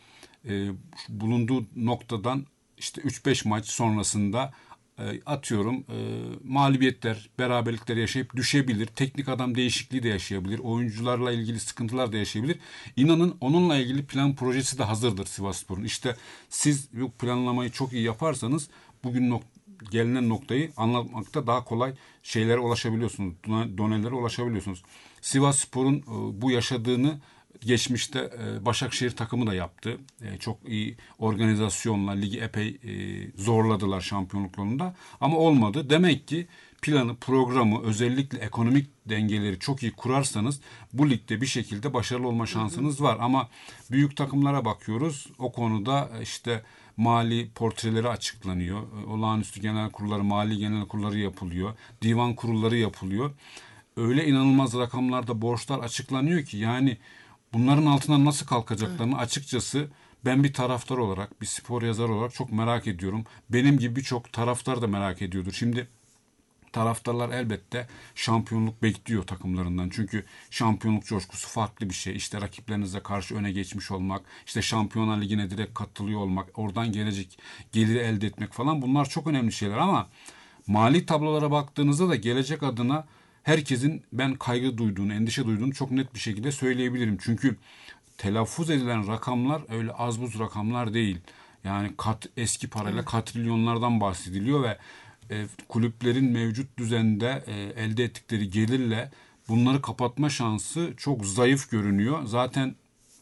bulunduğu noktadan işte 3-5 maç sonrasında atıyorum mağlubiyetler, beraberlikler yaşayıp düşebilir. Teknik adam değişikliği de yaşayabilir. Oyuncularla ilgili sıkıntılar da yaşayabilir. İnanın onunla ilgili plan projesi de hazırdır Sivasspor'un. İşte siz bu planlamayı çok iyi yaparsanız bugün gelinen noktayı anlatmakta daha kolay şeylere ulaşabiliyorsunuz. Donelere ulaşabiliyorsunuz. Sivasspor'un bu yaşadığını geçmişte Başakşehir takımı da yaptı. Çok iyi organizasyonla ligi epey zorladılar şampiyonluk yolunda. Ama olmadı. Demek ki planı, programı, özellikle ekonomik dengeleri çok iyi kurarsanız bu ligde bir şekilde başarılı olma şansınız var. Ama büyük takımlara bakıyoruz. O konuda işte mali portreleri açıklanıyor. Olağanüstü genel kurulları, mali genel kurulları yapılıyor. Divan kurulları yapılıyor. Öyle inanılmaz rakamlarda borçlar açıklanıyor ki yani bunların altından nasıl kalkacaklarını açıkçası ben bir taraftar olarak, bir spor yazarı olarak çok merak ediyorum. Benim gibi birçok taraftar da merak ediyordur. Şimdi taraftarlar elbette şampiyonluk bekliyor takımlarından. Çünkü şampiyonluk coşkusu farklı bir şey. İşte rakiplerinize karşı öne geçmiş olmak, işte Şampiyonlar Ligi'ne direkt katılıyor olmak, oradan gelecek geliri elde etmek falan, bunlar çok önemli şeyler. Ama mali tablolara baktığınızda da gelecek adına herkesin ben kaygı duyduğunu, endişe duyduğunu çok net bir şekilde söyleyebilirim. Çünkü telaffuz edilen rakamlar öyle az buz rakamlar değil. Yani eski parayla katrilyonlardan bahsediliyor ve kulüplerin mevcut düzende elde ettikleri gelirle bunları kapatma şansı çok zayıf görünüyor. Zaten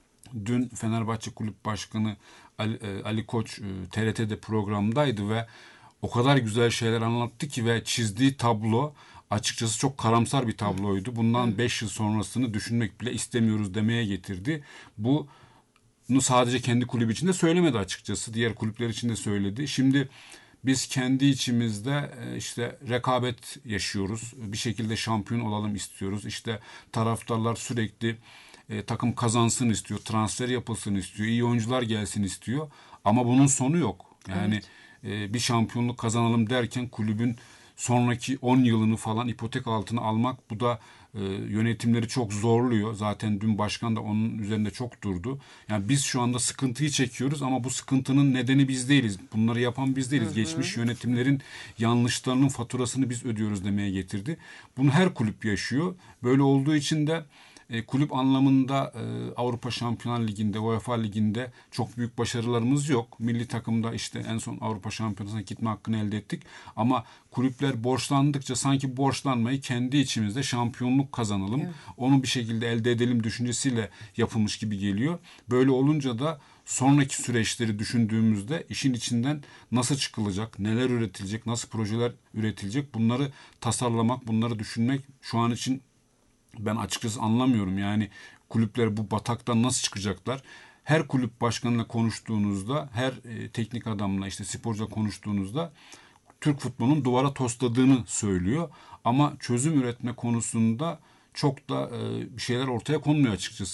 dün Fenerbahçe Kulüp Başkanı Ali Koç TRT'de programdaydı ve o kadar güzel şeyler anlattı ki ve çizdiği tablo açıkçası çok karamsar bir tabloydu. Bundan 5 yıl sonrasını düşünmek bile istemiyoruz demeye getirdi. Bunu sadece kendi kulübü için de söylemedi açıkçası. Diğer kulüpler için de söyledi. Şimdi biz kendi içimizde işte rekabet yaşıyoruz. Bir şekilde şampiyon olalım istiyoruz. İşte taraftarlar sürekli takım kazansın istiyor. Transfer yapılsın istiyor. İyi oyuncular gelsin istiyor. Ama bunun sonu yok. Yani bir şampiyonluk kazanalım derken kulübün sonraki 10 yılını falan ipotek altına almak, bu da yönetimleri çok zorluyor. Zaten dün başkan da onun üzerinde çok durdu. Yani biz şu anda sıkıntıyı çekiyoruz ama bu sıkıntının nedeni biz değiliz. Bunları yapan biz değiliz. Geçmiş yönetimlerin yanlışlarının faturasını biz ödüyoruz demeye getirdi. Bunu her kulüp yaşıyor. Böyle olduğu için de kulüp anlamında Avrupa Şampiyonlar Ligi'nde, UEFA Ligi'nde çok büyük başarılarımız yok. Milli takımda işte en son Avrupa Şampiyonası'na gitme hakkını elde ettik. Ama kulüpler borçlandıkça sanki borçlanmayı kendi içimizde şampiyonluk kazanalım, onu bir şekilde elde edelim düşüncesiyle yapılmış gibi geliyor. Böyle olunca da sonraki süreçleri düşündüğümüzde işin içinden nasıl çıkılacak, neler üretilecek, nasıl projeler üretilecek, bunları tasarlamak, bunları düşünmek şu an için ben açıkçası anlamıyorum. Yani kulüpler bu bataktan nasıl çıkacaklar? Her kulüp başkanıyla konuştuğunuzda, her teknik adamla, işte sporcuyla konuştuğunuzda Türk futbolunun duvara tosladığını söylüyor. Ama çözüm üretme konusunda çok da bir şeyler ortaya konmuyor açıkçası.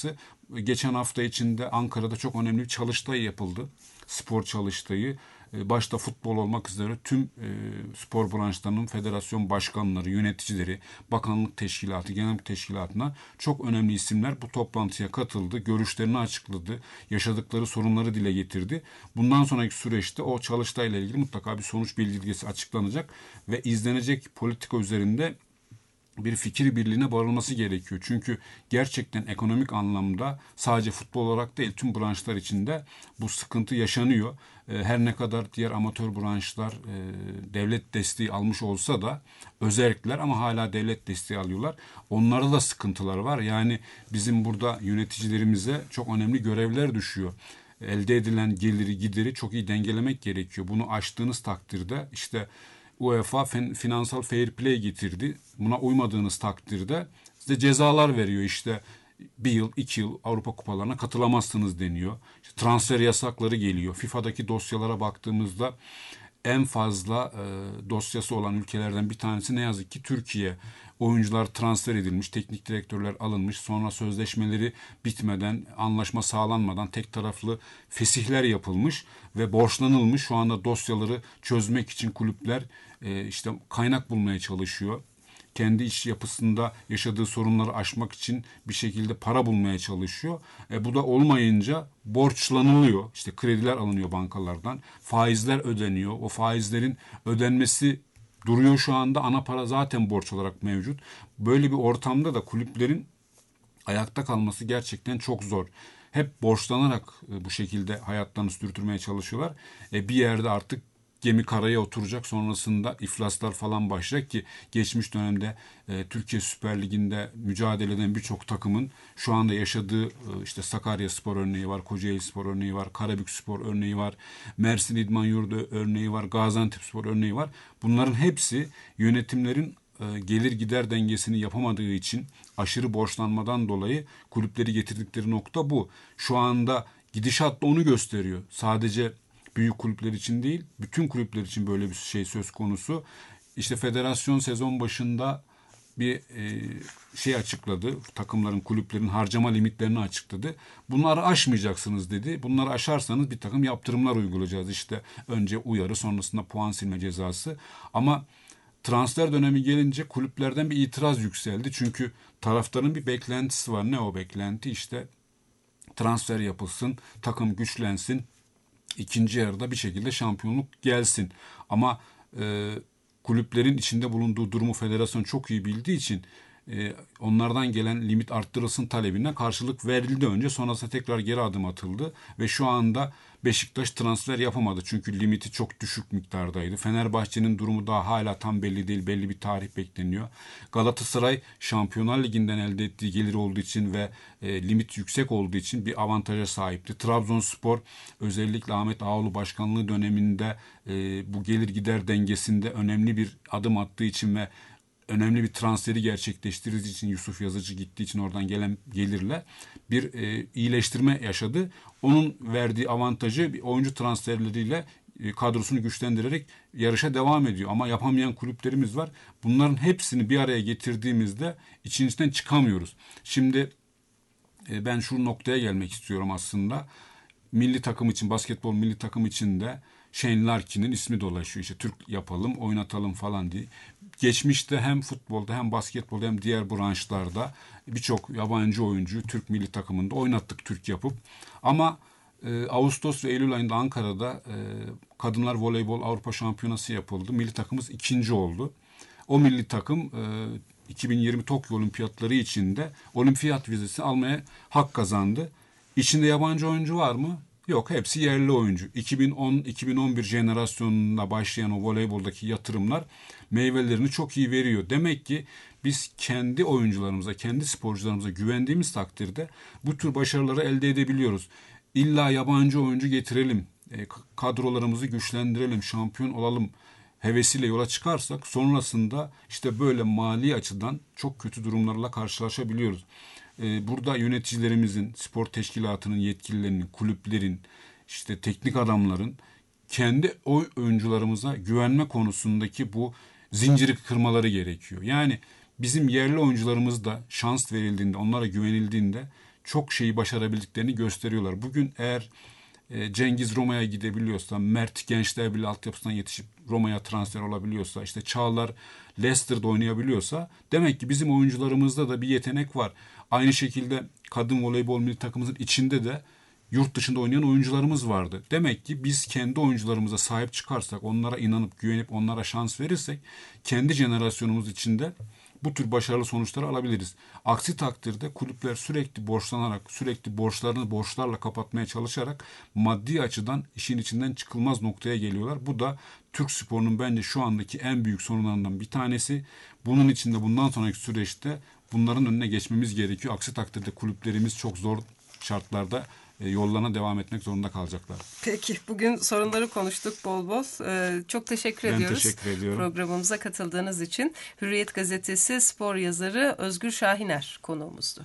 Geçen hafta içinde Ankara'da çok önemli bir çalıştay yapıldı. Spor çalıştayı. Başta futbol olmak üzere tüm spor branşlarının federasyon başkanları, yöneticileri, bakanlık teşkilatı, genel teşkilatına çok önemli isimler bu toplantıya katıldı. Görüşlerini açıkladı. Yaşadıkları sorunları dile getirdi. Bundan sonraki süreçte o çalıştayla ilgili mutlaka bir sonuç bildirgesi açıklanacak ve izlenecek politika üzerinde bir fikir birliğine varılması gerekiyor. Çünkü gerçekten ekonomik anlamda sadece futbol olarak değil tüm branşlar içinde bu sıkıntı yaşanıyor. Her ne kadar diğer amatör branşlar devlet desteği almış olsa da özellikler ama hala devlet desteği alıyorlar. Onlarda da sıkıntılar var. Yani bizim burada yöneticilerimize çok önemli görevler düşüyor. Elde edilen geliri gideri çok iyi dengelemek gerekiyor. Bunu aştığınız takdirde işte UEFA finansal fair play getirdi. Buna uymadığınız takdirde size cezalar veriyor. İşte 1 yıl, 2 yıl Avrupa kupalarına katılamazsınız deniyor. İşte transfer yasakları geliyor. FIFA'daki dosyalara baktığımızda en fazla dosyası olan ülkelerden bir tanesi ne yazık ki Türkiye. Oyuncular transfer edilmiş, teknik direktörler alınmış, sonra sözleşmeleri bitmeden, anlaşma sağlanmadan tek taraflı fesihler yapılmış ve borçlanılmış. Şu anda dosyaları çözmek için kulüpler işte kaynak bulmaya çalışıyor. Kendi iç yapısında yaşadığı sorunları aşmak için bir şekilde para bulmaya çalışıyor. Bu da olmayınca borçlanılıyor. İşte krediler alınıyor bankalardan. Faizler ödeniyor. O faizlerin ödenmesi duruyor şu anda. Ana para zaten borç olarak mevcut. Böyle bir ortamda da kulüplerin ayakta kalması gerçekten çok zor. Hep borçlanarak bu şekilde hayatlarını sürdürmeye çalışıyorlar. Bir yerde artık gemi karaya oturacak, sonrasında iflaslar falan başlayacak ki geçmiş dönemde Türkiye Süper Ligi'nde mücadele eden birçok takımın şu anda yaşadığı işte Sakaryaspor örneği var, Kocaelispor örneği var, Karabükspor örneği var, Mersin İdman Yurdu örneği var, Gaziantepspor örneği var. Bunların hepsi yönetimlerin gelir gider dengesini yapamadığı için aşırı borçlanmadan dolayı kulüpleri getirdikleri nokta bu. Şu anda gidişat da onu gösteriyor. Sadece büyük kulüpler için değil, bütün kulüpler için böyle bir şey söz konusu. İşte federasyon sezon başında bir şey açıkladı. Takımların, kulüplerin harcama limitlerini açıkladı. Bunları aşmayacaksınız dedi. Bunları aşarsanız bir takım yaptırımlar uygulayacağız. İşte önce uyarı, sonrasında puan silme cezası. Ama transfer dönemi gelince kulüplerden bir itiraz yükseldi. Çünkü taraftarın bir beklentisi var. Ne o beklenti? İşte transfer yapılsın, takım güçlensin. İkinci yarıda bir şekilde şampiyonluk gelsin. Ama kulüplerin içinde bulunduğu durumu federasyon çok iyi bildiği için onlardan gelen limit arttırılsın talebine karşılık verildi önce. Sonrasında tekrar geri adım atıldı. Ve şu anda Beşiktaş transfer yapamadı. Çünkü limiti çok düşük miktardaydı. Fenerbahçe'nin durumu daha hala tam belli değil. Belli bir tarih bekleniyor. Galatasaray Şampiyonlar Ligi'nden elde ettiği gelir olduğu için ve limit yüksek olduğu için bir avantaja sahipti. Trabzonspor özellikle Ahmet Ağaoğlu başkanlığı döneminde bu gelir gider dengesinde önemli bir adım attığı için ve önemli bir transferi gerçekleştirdiği için, Yusuf Yazıcı gittiği için oradan gelen gelirle bir iyileştirme yaşadı. Onun verdiği avantajı bir oyuncu transferleriyle kadrosunu güçlendirerek yarışa devam ediyor. Ama yapamayan kulüplerimiz var. Bunların hepsini bir araya getirdiğimizde için içinden çıkamıyoruz. Şimdi ben şu noktaya gelmek istiyorum aslında. Milli takım için, basketbol milli takım için de Shane Larkin'in ismi dolaşıyor. İşte Türk yapalım, oynatalım falan diye. Geçmişte hem futbolda hem basketbolda hem diğer branşlarda birçok yabancı oyuncuyu Türk milli takımında oynattık Türk yapıp. Ama Ağustos ve Eylül ayında Ankara'da Kadınlar Voleybol Avrupa Şampiyonası yapıldı. Milli takımımız ikinci oldu. O milli takım 2020 Tokyo Olimpiyatları içinde olimpiyat vizesi almaya hak kazandı. İçinde yabancı oyuncu var mı? Yok, hepsi yerli oyuncu. 2010-2011 jenerasyonuna başlayan o voleyboldaki yatırımlar meyvelerini çok iyi veriyor. Demek ki biz kendi oyuncularımıza, kendi sporcularımıza güvendiğimiz takdirde bu tür başarıları elde edebiliyoruz. İlla yabancı oyuncu getirelim, kadrolarımızı güçlendirelim, şampiyon olalım hevesiyle yola çıkarsak sonrasında işte böyle mali açıdan çok kötü durumlarla karşılaşabiliyoruz. Burada yöneticilerimizin, spor teşkilatının yetkililerinin, kulüplerin, işte teknik adamların kendi oyuncularımıza güvenme konusundaki bu zinciri kırmaları gerekiyor. Yani bizim yerli oyuncularımız da şans verildiğinde, onlara güvenildiğinde çok şeyi başarabildiklerini gösteriyorlar. Bugün eğer Cengiz Roma'ya gidebiliyorsa, Mert Gençler Birliği altyapısından yetişip Roma'ya transfer olabiliyorsa, işte Çağlar Leicester'da oynayabiliyorsa demek ki bizim oyuncularımızda da bir yetenek var. Aynı şekilde kadın voleybol milli takımımızın içinde de yurt dışında oynayan oyuncularımız vardı. Demek ki biz kendi oyuncularımıza sahip çıkarsak, onlara inanıp güvenip onlara şans verirsek kendi jenerasyonumuz içinde bu tür başarılı sonuçları alabiliriz. Aksi takdirde kulüpler sürekli borçlanarak, sürekli borçlarını borçlarla kapatmaya çalışarak maddi açıdan işin içinden çıkılmaz noktaya geliyorlar. Bu da Türk sporunun bence şu andaki en büyük sorunlarından bir tanesi. Bunun için de bundan sonraki süreçte bunların önüne geçmemiz gerekiyor. Aksi takdirde kulüplerimiz çok zor şartlarda yollarına devam etmek zorunda kalacaklar.
Peki, bugün sorunları konuştuk bol bol. Çok teşekkür ediyoruz.
Ben teşekkür ediyorum.
Programımıza katıldığınız için. Hürriyet Gazetesi spor yazarı Özgür Şahiner konuğumuzdu.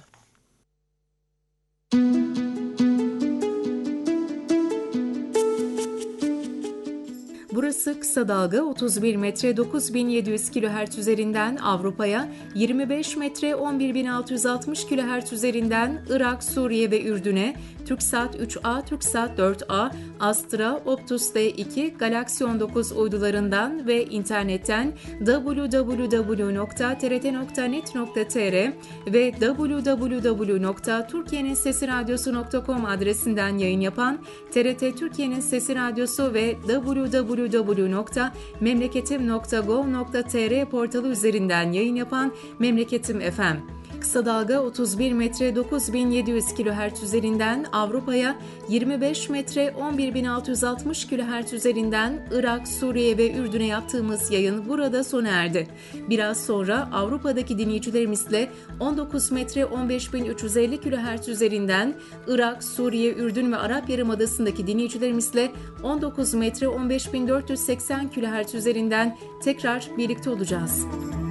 Burası kısa dalga 31 metre 9700 kHz üzerinden Avrupa'ya, 25 metre 11660 kHz üzerinden Irak, Suriye ve Ürdün'e, TürkSat 3A, TürkSat 4A, Astra, Optus D2, Galaxy 19 uydularından ve internetten www.trt.net.tr ve www.turkiyenininsesiradyosu.com adresinden yayın yapan TRT Türkiye'nin Sesi Radyosu ve www.memleketim.gov.tr portalı üzerinden yayın yapan Memleketim FM. Kısa dalga 31 metre 9700 kHz üzerinden Avrupa'ya, 25 metre 11660 kHz üzerinden Irak, Suriye ve Ürdün'e yaptığımız yayın burada sona erdi. Biraz sonra Avrupa'daki dinleyicilerimizle 19 metre 15350 kHz üzerinden Irak, Suriye, Ürdün ve Arap Yarımadası'ndaki dinleyicilerimizle 19 metre 15480 kHz üzerinden tekrar birlikte olacağız.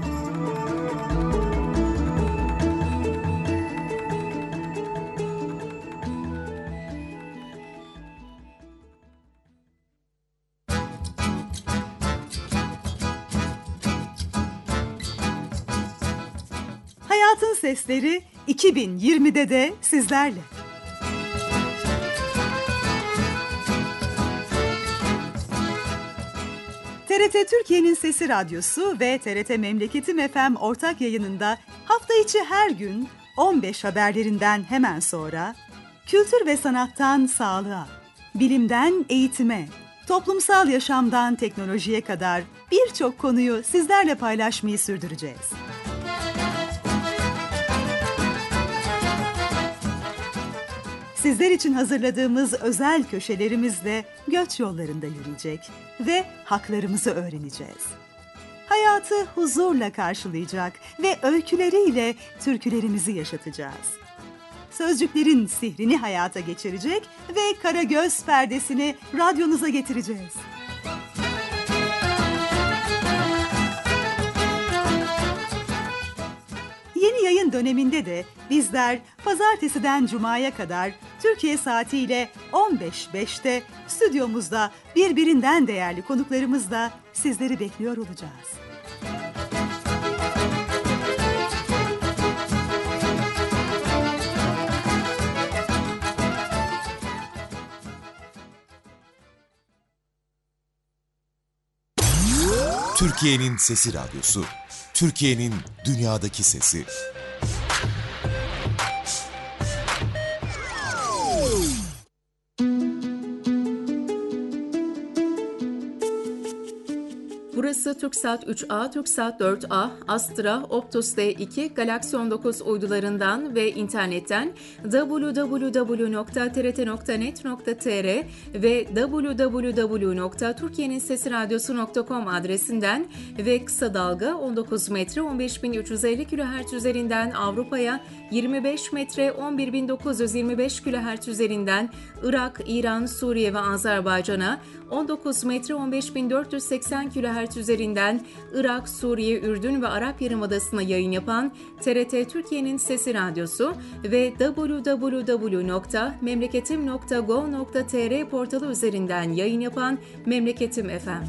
Hayatın Sesleri 2020'de de sizlerle. TRT Türkiye'nin Sesi Radyosu ve TRT Memleketim FM ortak yayınında hafta içi her gün 15 haberlerinden hemen sonra kültür ve sanattan sağlığa, bilimden eğitime, toplumsal yaşamdan teknolojiye kadar birçok konuyu sizlerle paylaşmayı sürdüreceğiz. Sizler için hazırladığımız özel köşelerimizle göç yollarında yürüyecek ve haklarımızı öğreneceğiz. Hayatı huzurla karşılayacak ve öyküleriyle türkülerimizi yaşatacağız. Sözcüklerin sihrini hayata geçirecek ve Karagöz perdesini radyonuza getireceğiz. Yeni yayın döneminde de bizler pazartesiden cumaya kadar Türkiye saatiyle 15.05'te stüdyomuzda birbirinden değerli konuklarımızla sizleri bekliyor olacağız.
Türkiye'nin Sesi Radyosu, Türkiye'nin dünyadaki sesi.
Burası TürkSat 3A, TürkSat 4A, Astra, Optus D2, Galaxy 19 uydularından ve internetten www.trt.net.tr ve www.turkiyenininsesiradyosu.com adresinden ve kısa dalga 19 metre 15350 kHz üzerinden Avrupa'ya, 25 metre 11925 kHz üzerinden Irak, İran, Suriye ve Azerbaycan'a, 19 metre 15480 kHz üzerinden Irak, Suriye, Ürdün ve Arap Yarımadası'na yayın yapan TRT Türkiye'nin Sesi Radyosu ve www.memleketim.gov.tr portalı üzerinden yayın yapan Memleketim FM.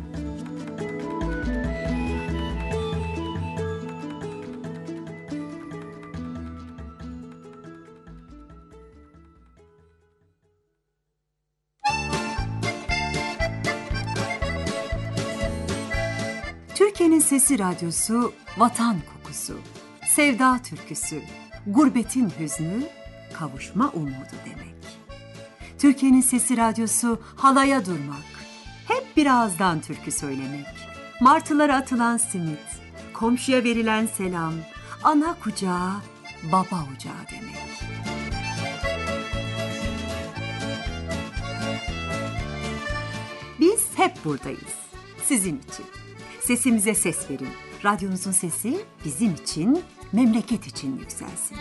Türkiye'nin Sesi Radyosu, vatan kokusu, sevda türküsü, gurbetin hüznü, kavuşma umudu demek. Türkiye'nin Sesi Radyosu, halaya durmak, hep bir ağızdan türkü söylemek, martılara atılan simit, komşuya verilen selam, ana kucağı, baba ocağı demek. Biz hep buradayız, sizin için. Sesimize ses verin. Radyonuzun sesi bizim için, memleket için yükselsin.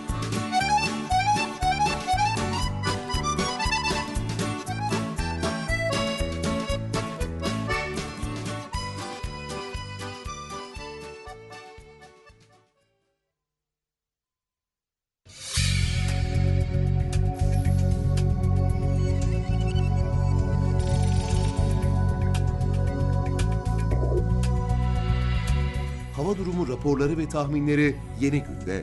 Hava durumu raporları ve tahminleri Yeni Gün'de.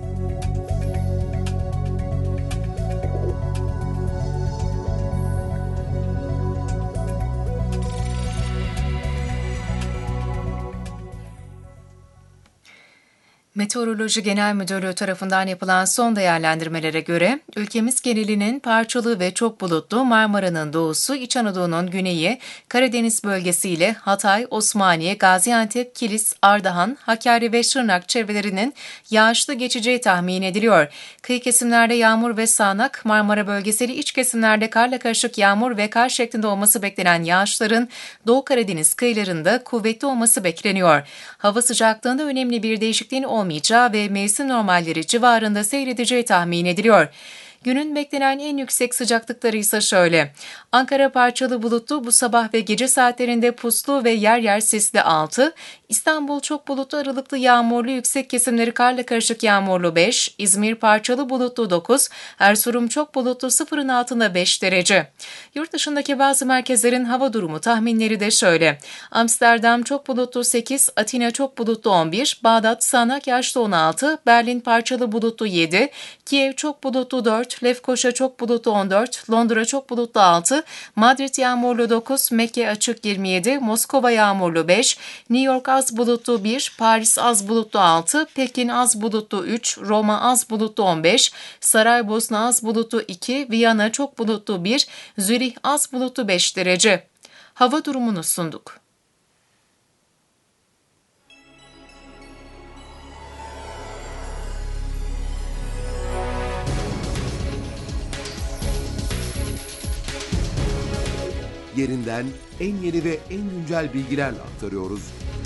Meteoroloji Genel Müdürlüğü tarafından yapılan son değerlendirmelere göre ülkemiz genelinin parçalı ve çok bulutlu Marmara'nın doğusu, İç Anadolu'nun güneyi, Karadeniz bölgesiyle Hatay, Osmaniye, Gaziantep, Kilis, Ardahan, Hakkari ve Şırnak çevrelerinin yağışlı geçeceği tahmin ediliyor. Kıyı kesimlerde yağmur ve sağanak, Marmara bölgesiyle iç kesimlerde karla karışık yağmur ve kar şeklinde olması beklenen yağışların Doğu Karadeniz kıyılarında kuvvetli olması bekleniyor. Hava sıcaklığında önemli bir değişikliğin olmayacağı ve mevsim normalleri civarında seyredeceği tahmin ediliyor. Günün beklenen en yüksek sıcaklıkları ise şöyle. Ankara parçalı bulutlu, bu sabah ve gece saatlerinde puslu ve yer yer sisli 6. İstanbul çok bulutlu aralıklı yağmurlu, yüksek kesimleri karla karışık yağmurlu 5. İzmir parçalı bulutlu 9. Erzurum çok bulutlu, sıfırın altında 5 derece. Yurt dışındaki bazı merkezlerin hava durumu tahminleri de şöyle. Amsterdam çok bulutlu 8. Atina çok bulutlu 11. Bağdat sağanak yağışlı 16. Berlin parçalı bulutlu 7. Kiev çok bulutlu 4. Lefkoşa çok bulutlu 14, Londra çok bulutlu 6, Madrid yağmurlu 9, Mekke açık 27, Moskova yağmurlu 5, New York az bulutlu 1, Paris az bulutlu 6, Pekin az bulutlu 3, Roma az bulutlu 15, Saraybosna az bulutlu 2, Viyana çok bulutlu 1, Zürih az bulutlu 5 derece. Hava durumunu sunduk.
Yerinden en yeni ve en güncel bilgilerle aktarıyoruz.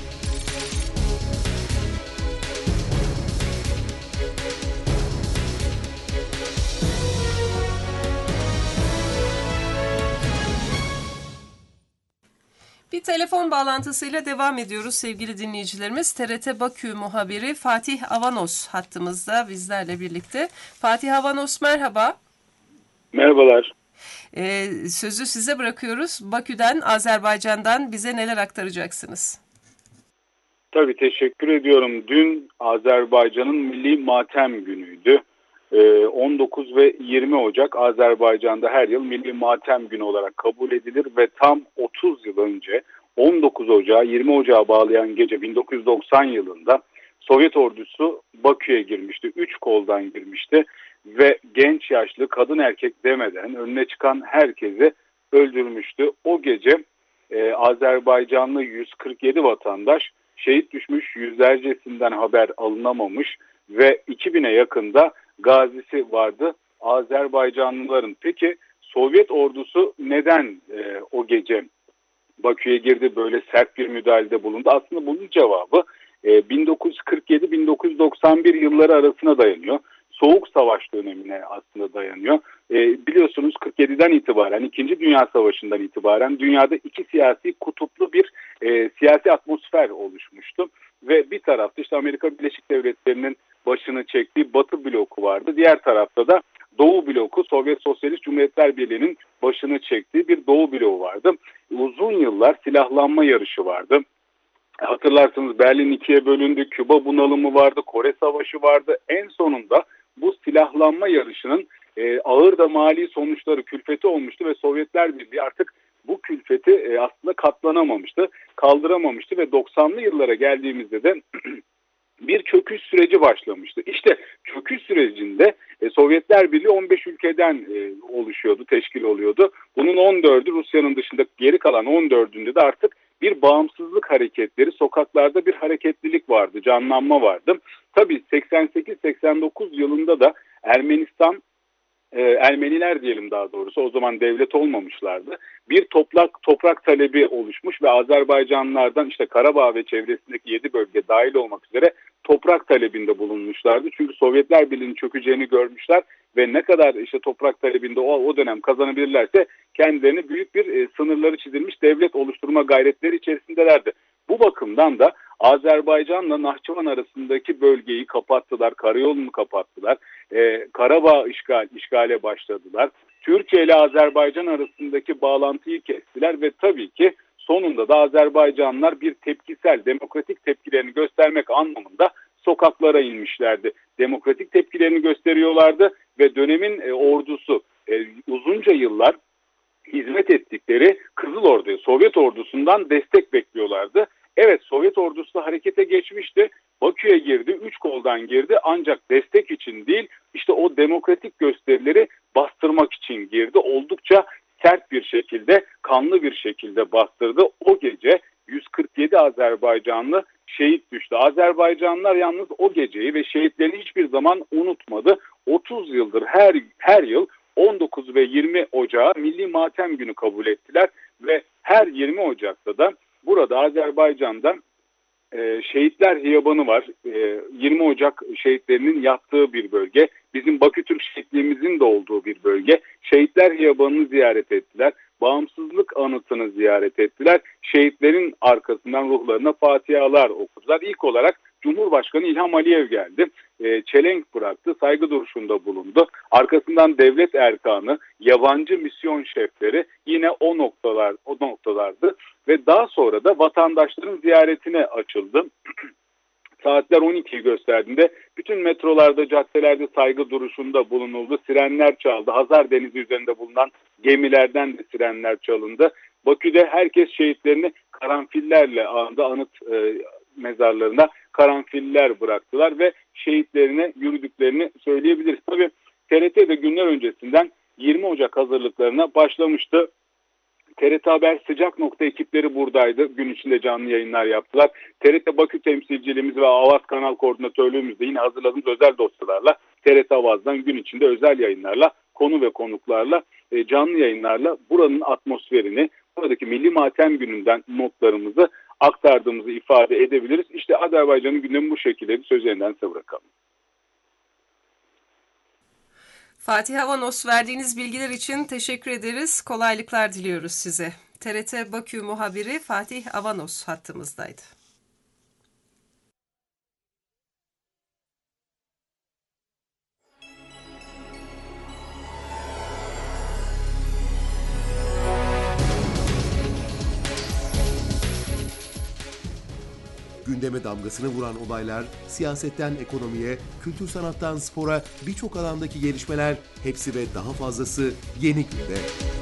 Bir telefon bağlantısıyla devam ediyoruz sevgili dinleyicilerimiz. TRT Bakü muhabiri Fatih Avanos hattımızda bizlerle birlikte. Fatih Avanos, merhaba.
Merhabalar.
Sözü size bırakıyoruz. Bakü'den, Azerbaycan'dan bize neler aktaracaksınız?
Tabii, teşekkür ediyorum. Dün Azerbaycan'ın Milli Matem Günü'ydü. 19 ve 20 Ocak Azerbaycan'da her yıl Milli Matem Günü olarak kabul edilir ve tam 30 yıl önce 19 Ocağı 20 Ocağı bağlayan gece 1990 yılında Sovyet ordusu Bakü'ye girmişti. 3 koldan girmişti ve genç yaşlı kadın erkek demeden önüne çıkan herkesi öldürmüştü. O gece Azerbaycanlı 147 vatandaş şehit düşmüş, yüzlercesinden haber alınamamış ve 2000'e yakında gazisi vardı Azerbaycanlıların. Peki Sovyet ordusu neden o gece Bakü'ye girdi, böyle sert bir müdahalede bulundu? Aslında bunun cevabı 1947-1991 yılları arasına dayanıyor. Soğuk Savaş dönemine aslında dayanıyor. Biliyorsunuz 47'den itibaren, 2. Dünya Savaşı'ndan itibaren dünyada iki siyasi kutuplu bir siyasi atmosfer oluşmuştu. Ve bir tarafta işte Amerika Birleşik Devletleri'nin başını çektiği Batı bloku vardı. Diğer tarafta da Doğu bloku, Sovyet Sosyalist Cumhuriyetler Birliği'nin başını çektiği bir Doğu bloğu vardı. Uzun yıllar silahlanma yarışı vardı. Hatırlarsınız Berlin ikiye bölündü, Küba bunalımı vardı, Kore Savaşı vardı. En sonunda bu silahlanma yarışının ağır da mali sonuçları, külfeti olmuştu ve Sovyetler Birliği artık bu külfeti aslında katlanamamıştı, kaldıramamıştı ve 90'lı yıllara geldiğimizde de bir çöküş süreci başlamıştı. İşte çöküş sürecinde Sovyetler Birliği 15 ülkeden oluşuyordu, teşkil oluyordu. Bunun 14'ü Rusya'nın dışında, geri kalan 14'ünde de artık bir bağımsızlık hareketleri, sokaklarda bir hareketlilik vardı, canlanma vardı. Tabii 88-89 yılında da Ermeniler diyelim daha doğrusu, o zaman devlet olmamışlardı. Bir toprak talebi oluşmuş ve Azerbaycanlılardan işte Karabağ ve çevresindeki 7 bölge dahil olmak üzere toprak talebinde bulunmuşlardı. Çünkü Sovyetler Birliği'nin çökeceğini görmüşler ve ne kadar işte toprak talebinde o dönem kazanabilirlerse kendilerini büyük bir sınırları çizilmiş devlet oluşturma gayretleri içerisindelerdi. Bu bakımdan da Azerbaycan'la Nahçıvan arasındaki bölgeyi kapattılar, karayolunu kapattılar, Karabağ işgale başladılar. Türkiye ile Azerbaycan arasındaki bağlantıyı kestiler ve tabii ki sonunda da Azerbaycanlılar bir demokratik tepkilerini göstermek anlamında sokaklara inmişlerdi. Demokratik tepkilerini gösteriyorlardı ve dönemin ordusu uzunca yıllar hizmet ettikleri Kızıl Ordu'ya, Sovyet ordusundan destek bekliyorlardı. Evet, Sovyet ordusu da harekete geçmişti. Bakü'ye girdi, 3 koldan girdi ancak destek için değil, işte o demokratik gösterileri bastırmak için girdi. Oldukça sert bir şekilde, kanlı bir şekilde bastırdı. O gece 147 Azerbaycanlı şehit düştü. Azerbaycanlılar yalnız o geceyi ve şehitlerini hiçbir zaman unutmadı. 30 yıldır her yıl 19 ve 20 Ocağı Milli Matem Günü kabul ettiler ve her 20 Ocak'ta da burada Azerbaycan'da Şehitler Hiyabanı var. 20 Ocak şehitlerinin yattığı bir bölge. Bizim Bakü Türk şehitliğimizin de olduğu bir bölge. Şehitler Hiyabanı'nı ziyaret ettiler. Bağımsızlık anıtını ziyaret ettiler. Şehitlerin arkasından ruhlarına fatihalar okudular. İlk olarak Cumhurbaşkanı İlham Aliyev geldi. Çelenk bıraktı, saygı duruşunda bulundu. Arkasından devlet erkanı, yabancı misyon şefleri yine o noktalardı. Ve daha sonra da vatandaşların ziyaretine açıldı. Saatler 12'yi gösterdiğinde bütün metrolarda, caddelerde saygı duruşunda bulunuldu. Sirenler çaldı. Hazar Denizi üzerinde bulunan gemilerden de sirenler çalındı. Bakü'de herkes şehitlerini karanfillerle anıt mezarlarına karanfiller bıraktılar ve şehitlerine yürüdüklerini söyleyebiliriz. Tabii TRT de günler öncesinden 20 Ocak hazırlıklarına başlamıştı. TRT Haber Sıcak Nokta ekipleri buradaydı. Gün içinde canlı yayınlar yaptılar. TRT Bakü temsilciliğimiz ve Avaz Kanal Koordinatörlüğümüz de yine hazırladığımız özel dosyalarla, TRT Avaz'dan gün içinde özel yayınlarla, konu ve konuklarla, canlı yayınlarla buranın atmosferini, buradaki Milli Matem Günü'nden notlarımızı aktardığımızı ifade edebiliriz. İşte Azerbaycan'ın gündemi bu şekilde, bir söz elinden size bırakalım.
Fatih Avanos, verdiğiniz bilgiler için teşekkür ederiz. Kolaylıklar diliyoruz size. TRT Bakü muhabiri Fatih Avanos hattımızdaydı.
Gündeme damgasını vuran olaylar, siyasetten ekonomiye, kültür sanattan spora, birçok alandaki gelişmeler, hepsi ve daha fazlası Yeni Günde.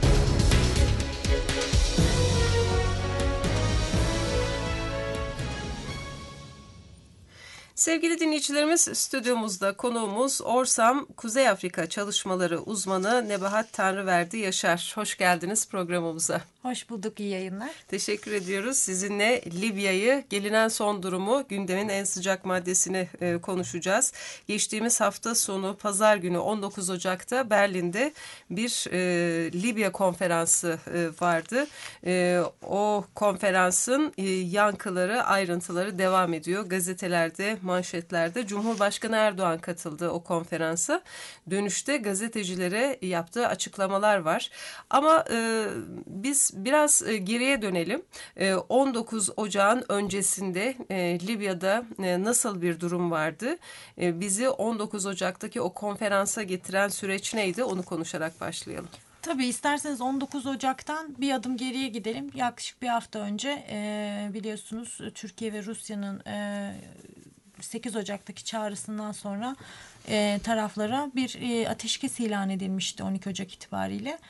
Sevgili dinleyicilerimiz, stüdyomuzda konuğumuz Orsam Kuzey Afrika Çalışmaları Uzmanı Nebahat Tanrıverdi Yaşar. Hoş geldiniz programımıza.
Hoş bulduk, iyi yayınlar.
Teşekkür ediyoruz. Sizinle Libya'yı, gelinen son durumu, gündemin en sıcak maddesini konuşacağız. Geçtiğimiz hafta sonu Pazar günü 19 Ocak'ta Berlin'de bir Libya konferansı vardı. O konferansın yankıları, ayrıntıları devam ediyor. Gazetelerde, manşetlerde Cumhurbaşkanı Erdoğan katıldı o konferansa. Dönüşte gazetecilere yaptığı açıklamalar var. Ama biz biraz geriye dönelim. 19 Ocak'ın öncesinde Libya'da nasıl bir durum vardı? Bizi 19 Ocak'taki o konferansa getiren süreç neydi? Onu konuşarak başlayalım.
Tabii, isterseniz 19 Ocak'tan bir adım geriye gidelim. Yaklaşık bir hafta önce biliyorsunuz Türkiye ve Rusya'nın 8 Ocak'taki çağrısından sonra taraflara bir ateşkes ilan edilmişti 12 Ocak itibariyle.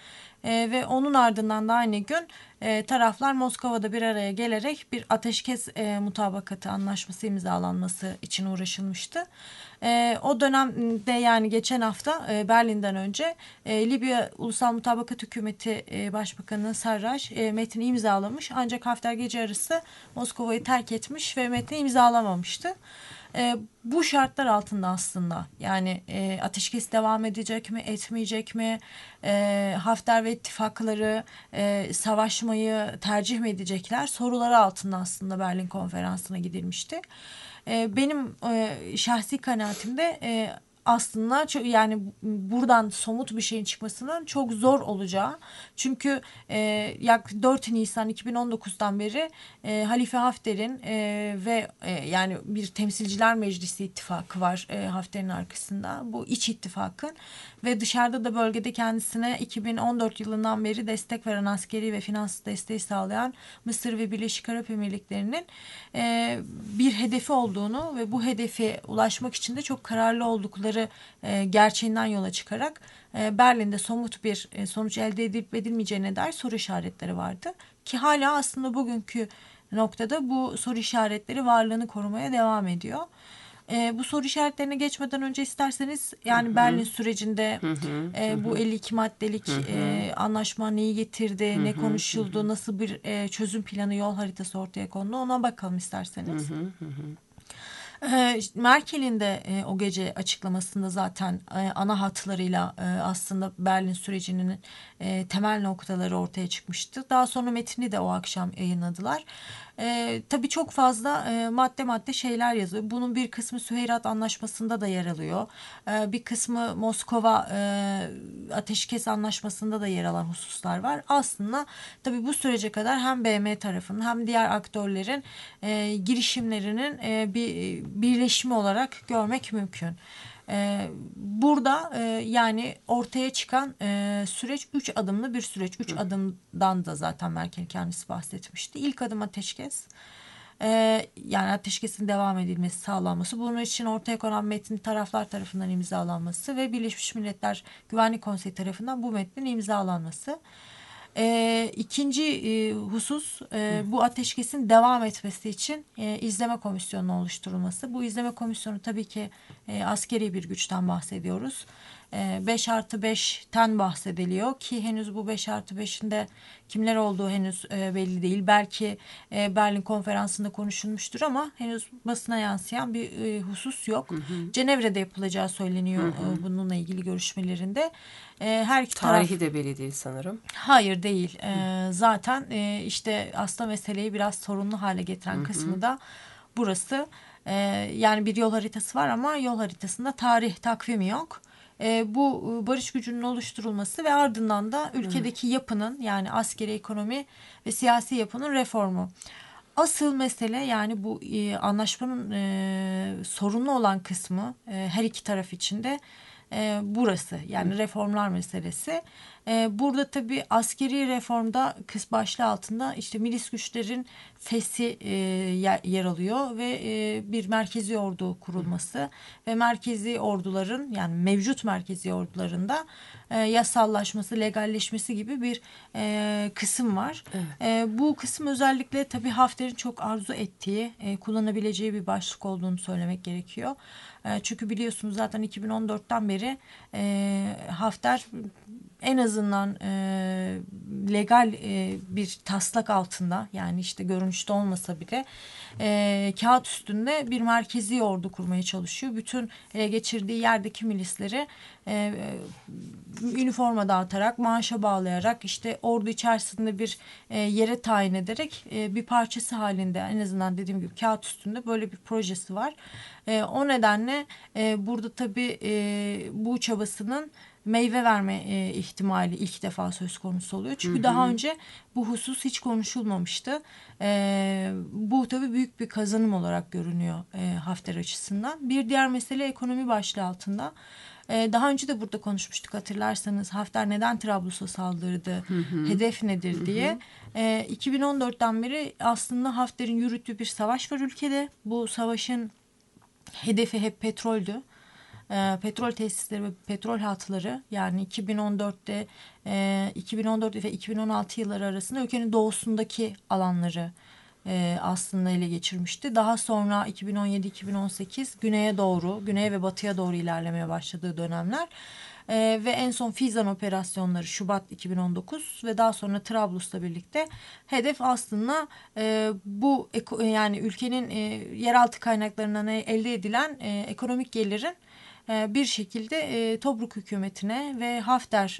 Ve onun ardından da aynı gün taraflar Moskova'da bir araya gelerek bir ateşkes mutabakatı anlaşması imzalanması için uğraşılmıştı. O dönemde yani geçen hafta Berlin'den önce Libya Ulusal Mutabakat Hükümeti Başbakanı Sarraj metni imzalamış. Ancak Hafter gece yarısı Moskova'yı terk etmiş ve metni imzalamamıştı. Bu şartlar altında aslında yani ateşkes devam edecek mi, etmeyecek mi, Hafter ve ittifakları savaşmayı tercih mi edecekler soruları altında aslında Berlin Konferansı'na gidilmişti. Benim şahsi kanaatimde aslında yani buradan somut bir şeyin çıkmasının çok zor olacağı. Çünkü 4 Nisan 2019'dan beri Halife Hafter'in ve yani bir Temsilciler Meclisi ittifakı var Hafter'in arkasında. Bu iç ittifakın ve dışarıda da bölgede kendisine 2014 yılından beri destek veren askeri ve finans desteği sağlayan Mısır ve Birleşik Arap Emirlikleri'nin bir hedefi olduğunu ve bu hedefe ulaşmak için de çok kararlı oldukları gerçeğinden yola çıkarak Berlin'de somut bir sonuç elde edilip edilmeyeceğine dair soru işaretleri vardı. Ki hala aslında bugünkü noktada bu soru işaretleri varlığını korumaya devam ediyor. Bu soru işaretlerine geçmeden önce isterseniz yani Berlin sürecinde bu 52 maddelik anlaşma neyi getirdi, ne konuşuldu, nasıl bir çözüm planı, yol haritası ortaya kondu ona bakalım isterseniz. Merkel'in de o gece açıklamasında zaten ana hatlarıyla aslında Berlin sürecinin temel noktaları ortaya çıkmıştı. Daha sonra metni de o akşam yayınladılar. Tabii çok fazla madde şeyler yazıyor. Bunun bir kısmı Süheyrat Anlaşması'nda da yer alıyor. Bir kısmı Moskova Ateşkes Anlaşması'nda da yer alan hususlar var. Aslında tabii bu sürece kadar hem BM tarafının hem diğer aktörlerin girişimlerinin bir birleşimi olarak görmek mümkün. Burada yani ortaya çıkan süreç 3 adımlı bir süreç. 3 adımdan da zaten Merkel kendisi bahsetmişti. İlk adım ateşkes. Yani ateşkesin devam edilmesi sağlanması. Bunun için ortaya konan metnin taraflar tarafından imzalanması ve Birleşmiş Milletler Güvenlik Konseyi tarafından bu metnin imzalanması. İkinci husus bu ateşkesin devam etmesi için izleme komisyonunun oluşturulması. Bu izleme komisyonu tabii ki askeri bir güçten bahsediyoruz. 5+5'ten bahsediliyor ki henüz bu 5+5'in de kimler olduğu henüz belli değil. Belki Berlin Konferansı'nda konuşulmuştur ama henüz basına yansıyan bir husus yok. Cenevre'de yapılacağı söyleniyor bununla ilgili görüşmelerinde. Her iki
tarihi de belli değil sanırım.
Hayır değil. Zaten işte aslında meseleyi biraz sorunlu hale getiren kısmı da burası. Yani bir yol haritası var ama yol haritasında tarih takvimi yok. Bu barış gücünün oluşturulması ve ardından da ülkedeki yapının yani askeri, ekonomi ve siyasi yapının reformu. Asıl mesele yani bu anlaşmanın sorunlu olan kısmı her iki taraf için de burası yani reformlar meselesi. Burada tabii askeri reformda kısım başlığı altında işte milis güçlerin feshi yer alıyor ve bir merkezi ordu kurulması ve merkezi orduların yani mevcut merkezi ordularında yasallaşması, legalleşmesi gibi bir kısım var. Evet. Bu kısım özellikle tabii Hafter'in çok arzu ettiği, kullanabileceği bir başlık olduğunu söylemek gerekiyor. Çünkü biliyorsunuz zaten 2014'ten beri Hafter en azından legal bir taslak altında yani işte görünüşte olmasa bile kağıt üstünde bir merkezi ordu kurmaya çalışıyor. Bütün geçirdiği yerdeki milisleri üniforma dağıtarak, maaşa bağlayarak işte ordu içerisinde bir yere tayin ederek bir parçası halinde en azından dediğim gibi kağıt üstünde böyle bir projesi var. O nedenle burada tabii bu çabasının meyve verme ihtimali ilk defa söz konusu oluyor. Çünkü daha önce bu husus hiç konuşulmamıştı. Bu tabii büyük bir kazanım olarak görünüyor Hafter açısından. Bir diğer mesele ekonomi başlığı altında. Daha önce de burada konuşmuştuk hatırlarsanız Hafter neden Trablus'a saldırdı, hedef nedir diye. 2014'ten beri aslında Hafter'in yürüttüğü bir savaş var ülkede. Bu savaşın hedefi hep petroldü. petrol tesisleri ve petrol hatları, yani 2014 ve 2016 yılları arasında ülkenin doğusundaki alanları aslında ele geçirmişti. Daha sonra 2017-2018 güneye ve batıya doğru ilerlemeye başladığı dönemler. Ve en son Fizan operasyonları Şubat 2019 ve daha sonra Trablus'la birlikte hedef aslında bu yani ülkenin yeraltı kaynaklarından elde edilen ekonomik gelirin bir şekilde Tobruk hükümetine ve Hafter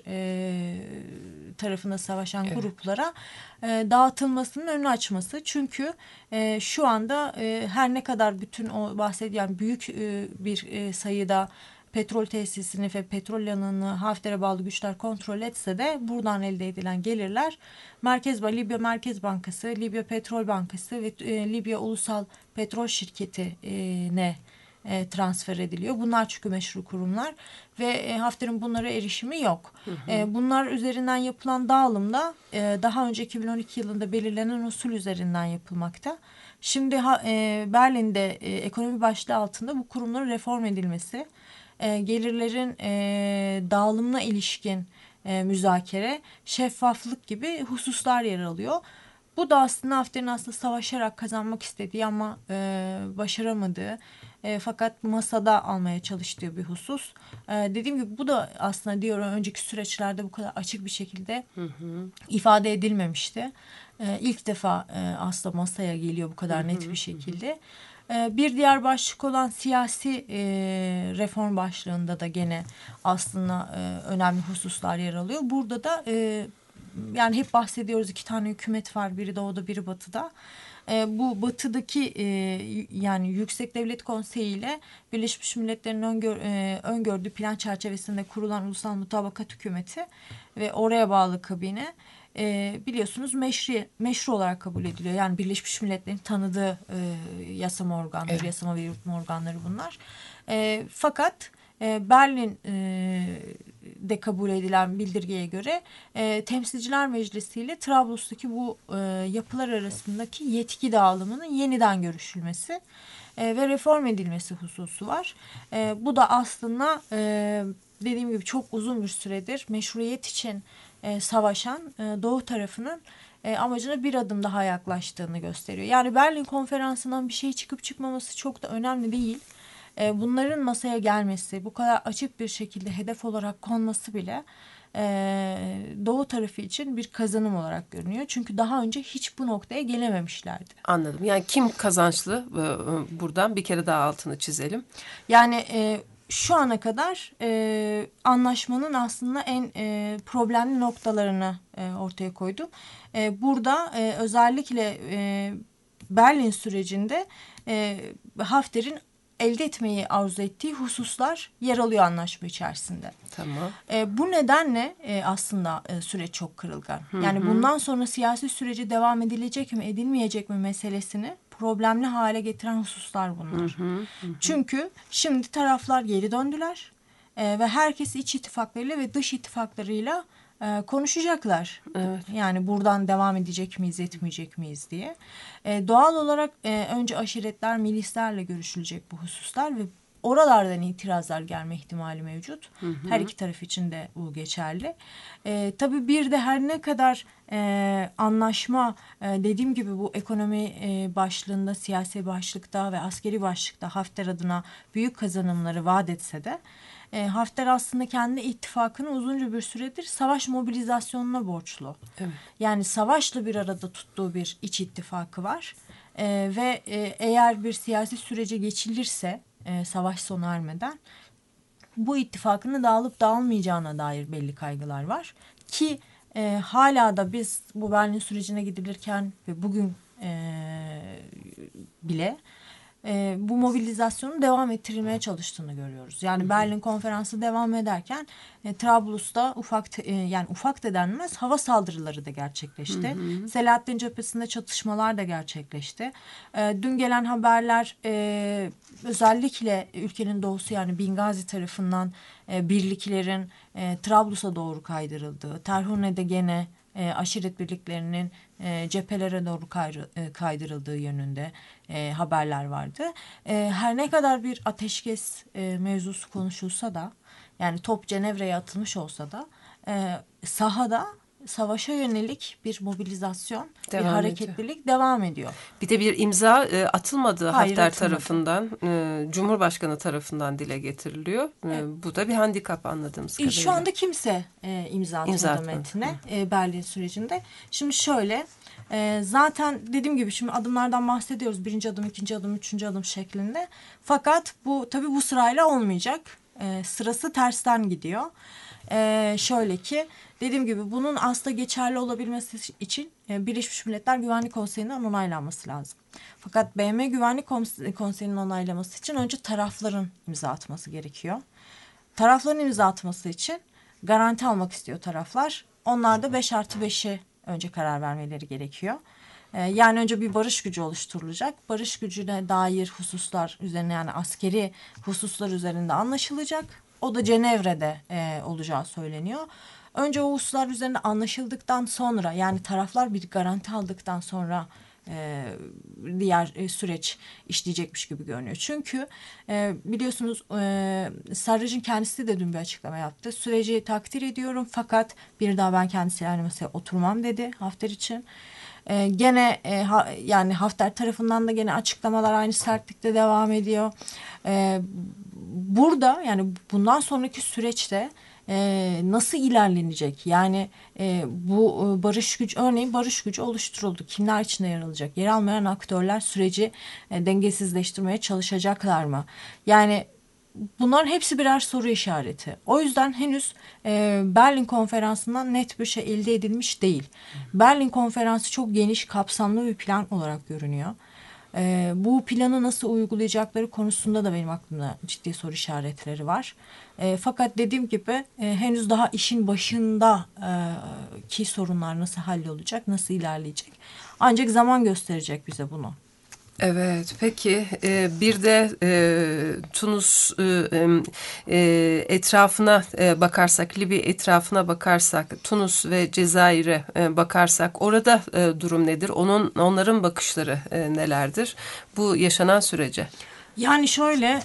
tarafında savaşan gruplara dağıtılmasının önünü açması. Çünkü şu anda her ne kadar bütün o bahsedilen büyük bir sayıda petrol tesisini ve petrol alanını Hafter'e bağlı güçler kontrol etse de buradan elde edilen gelirler Libya Merkez Bankası, Libya Petrol Bankası ve Libya Ulusal Petrol Şirketi'ne transfer ediliyor. Bunlar çünkü meşru kurumlar ve Hafter'in bunlara erişimi yok. Bunlar üzerinden yapılan dağılımda daha önce 2012 yılında belirlenen usul üzerinden yapılmakta. Şimdi Berlin'de ekonomi başlığı altında bu kurumların reform edilmesi, gelirlerin dağılımına ilişkin müzakere, şeffaflık gibi hususlar yer alıyor. Bu da aslında Hafter'in savaşarak kazanmak istediği ama başaramadığı fakat masada almaya çalıştığı bir husus. Dediğim gibi bu da aslında önceki süreçlerde bu kadar açık bir şekilde ifade edilmemişti. İlk defa aslında masaya geliyor bu kadar net bir şekilde. Bir diğer başlık olan siyasi reform başlığında da gene aslında önemli hususlar yer alıyor. Burada da yani hep bahsediyoruz, 2 tane hükümet var, biri doğuda biri batıda. Bu batıdaki yani Yüksek Devlet Konseyi ile Birleşmiş Milletler'in öngördüğü plan çerçevesinde kurulan Ulusal Mutabakat Hükümeti ve oraya bağlı kabine biliyorsunuz meşru olarak kabul ediliyor. Yani Birleşmiş Milletler'in tanıdığı yasama organları, yasama ve yürütme organları bunlar. Fakat Berlin'de kabul edilen bildirgeye göre Temsilciler Meclisi ile Trablus'taki bu yapılar arasındaki yetki dağılımının yeniden görüşülmesi ve reform edilmesi hususu var. Bu da aslında dediğim gibi çok uzun bir süredir meşruiyet için savaşan Doğu tarafının amacına bir adım daha yaklaştığını gösteriyor. Yani Berlin Konferansı'ndan bir şey çıkıp çıkmaması çok da önemli değil. Bunların masaya gelmesi, bu kadar açık bir şekilde hedef olarak konması bile Doğu tarafı için bir kazanım olarak görünüyor. Çünkü daha önce hiç bu noktaya gelememişlerdi.
Anladım. Yani kim kazançlı? Buradan bir kere daha altını çizelim.
Yani şu ana kadar anlaşmanın aslında en problemli noktalarını ortaya koydum. Burada özellikle Berlin sürecinde Hafter'in elde etmeyi arzu ettiği hususlar yer alıyor anlaşma içerisinde.
Tamam.
Bu nedenle aslında süreç çok kırılgan. Yani bundan sonra siyasi süreci devam edilecek mi edilmeyecek mi meselesini problemli hale getiren hususlar bunlar. Çünkü şimdi taraflar geri döndüler ve herkes iç ittifaklarıyla ve dış ittifaklarıyla konuşacaklar.
Evet.
Yani buradan devam edecek miyiz, etmeyecek miyiz diye. Doğal olarak önce aşiretler, milislerle görüşülecek bu hususlar ve oralardan itirazlar gelme ihtimali mevcut. Her iki taraf için de bu geçerli. Tabii bir de her ne kadar anlaşma dediğim gibi bu ekonomi başlığında, siyasi başlıkta ve askeri başlıkta Hafter adına büyük kazanımları vaat etse de Hafter aslında kendi ittifakını uzunca bir süredir savaş mobilizasyonuna borçlu.
Evet.
Yani savaşla bir arada tuttuğu bir iç ittifakı var. Ve eğer bir siyasi sürece geçilirse savaş sona ermeden bu ittifakının dağılıp dağılmayacağına dair belli kaygılar var. Ki hala da biz bu Berlin sürecine gidilirken ve bugün bile bu mobilizasyonun devam ettirilmeye çalıştığını görüyoruz. Yani Berlin Konferansı devam ederken Trablus'ta ufak da denmez hava saldırıları da gerçekleşti. Selahattin cephesinde çatışmalar da gerçekleşti. Dün gelen haberler özellikle ülkenin doğusu yani Bingazi tarafından birliklerin Trablus'a doğru kaydırıldığı, Terhune'de gene aşiret birliklerinin cephelere doğru kaydırıldığı yönünde haberler vardı. Her ne kadar bir ateşkes mevzusu konuşulsa da, yani top Cenevre'ye atılmış olsa da sahada savaşa yönelik bir mobilizasyon, bir hareketlilik devam ediyor.
Bir de bir imza atılmadı Hafter tarafından, Cumhurbaşkanı tarafından dile getiriliyor. Bu da bir handikap anladığımız kadarıyla.
Şu anda kimse imza atmadı metne Berlin sürecinde. Şimdi şöyle, zaten dediğim gibi şimdi adımlardan bahsediyoruz. 1. adım, 2. adım, 3. adım şeklinde. Fakat bu tabii bu sırayla olmayacak. Sırası tersten gidiyor. Şöyle ki, dediğim gibi bunun aslında geçerli olabilmesi için Birleşmiş Milletler Güvenlik Konseyi'nden onaylanması lazım. Fakat BM Güvenlik Konseyi'nin onaylaması için önce tarafların imza atması gerekiyor. Tarafların imza atması için garanti almak istiyor taraflar. Onlar da 5+5'e önce karar vermeleri gerekiyor. Yani önce bir barış gücü oluşturulacak. Barış gücüne dair hususlar üzerine, yani askeri hususlar üzerinde anlaşılacak. O da Cenevre'de olacağı söyleniyor. Önce o hususlar üzerinde anlaşıldıktan sonra, yani taraflar bir garanti aldıktan sonra diğer süreç işleyecekmiş gibi görünüyor. Çünkü biliyorsunuz Sarraj'ın kendisi de dün bir açıklama yaptı. Süreci takdir ediyorum fakat bir daha ben kendisiyle aynı masaya oturmam dedi Hafter için. Gene yani Hafter tarafından da gene açıklamalar aynı sertlikte devam ediyor. Burada yani bundan sonraki süreçte nasıl ilerlenecek? Yani bu barış gücü, örneğin barış gücü oluşturuldu. Kimler içinde yer alacak? Yer almayan aktörler süreci dengesizleştirmeye çalışacaklar mı? Yani bunların hepsi birer soru işareti. O yüzden henüz Berlin Konferansı'ndan net bir şey elde edilmiş değil. Berlin Konferansı çok geniş, kapsamlı bir plan olarak görünüyor. Bu planı nasıl uygulayacakları konusunda da benim aklımda ciddi soru işaretleri var. Fakat dediğim gibi henüz daha işin başında ki sorunlar nasıl hallolacak, nasıl ilerleyecek? Ancak zaman gösterecek bize bunu.
Evet, peki bir de Tunus etrafına bakarsak, Libya etrafına bakarsak, Tunus ve Cezayir'e bakarsak orada durum nedir? Onların bakışları nelerdir bu yaşanan sürece?
Yani şöyle,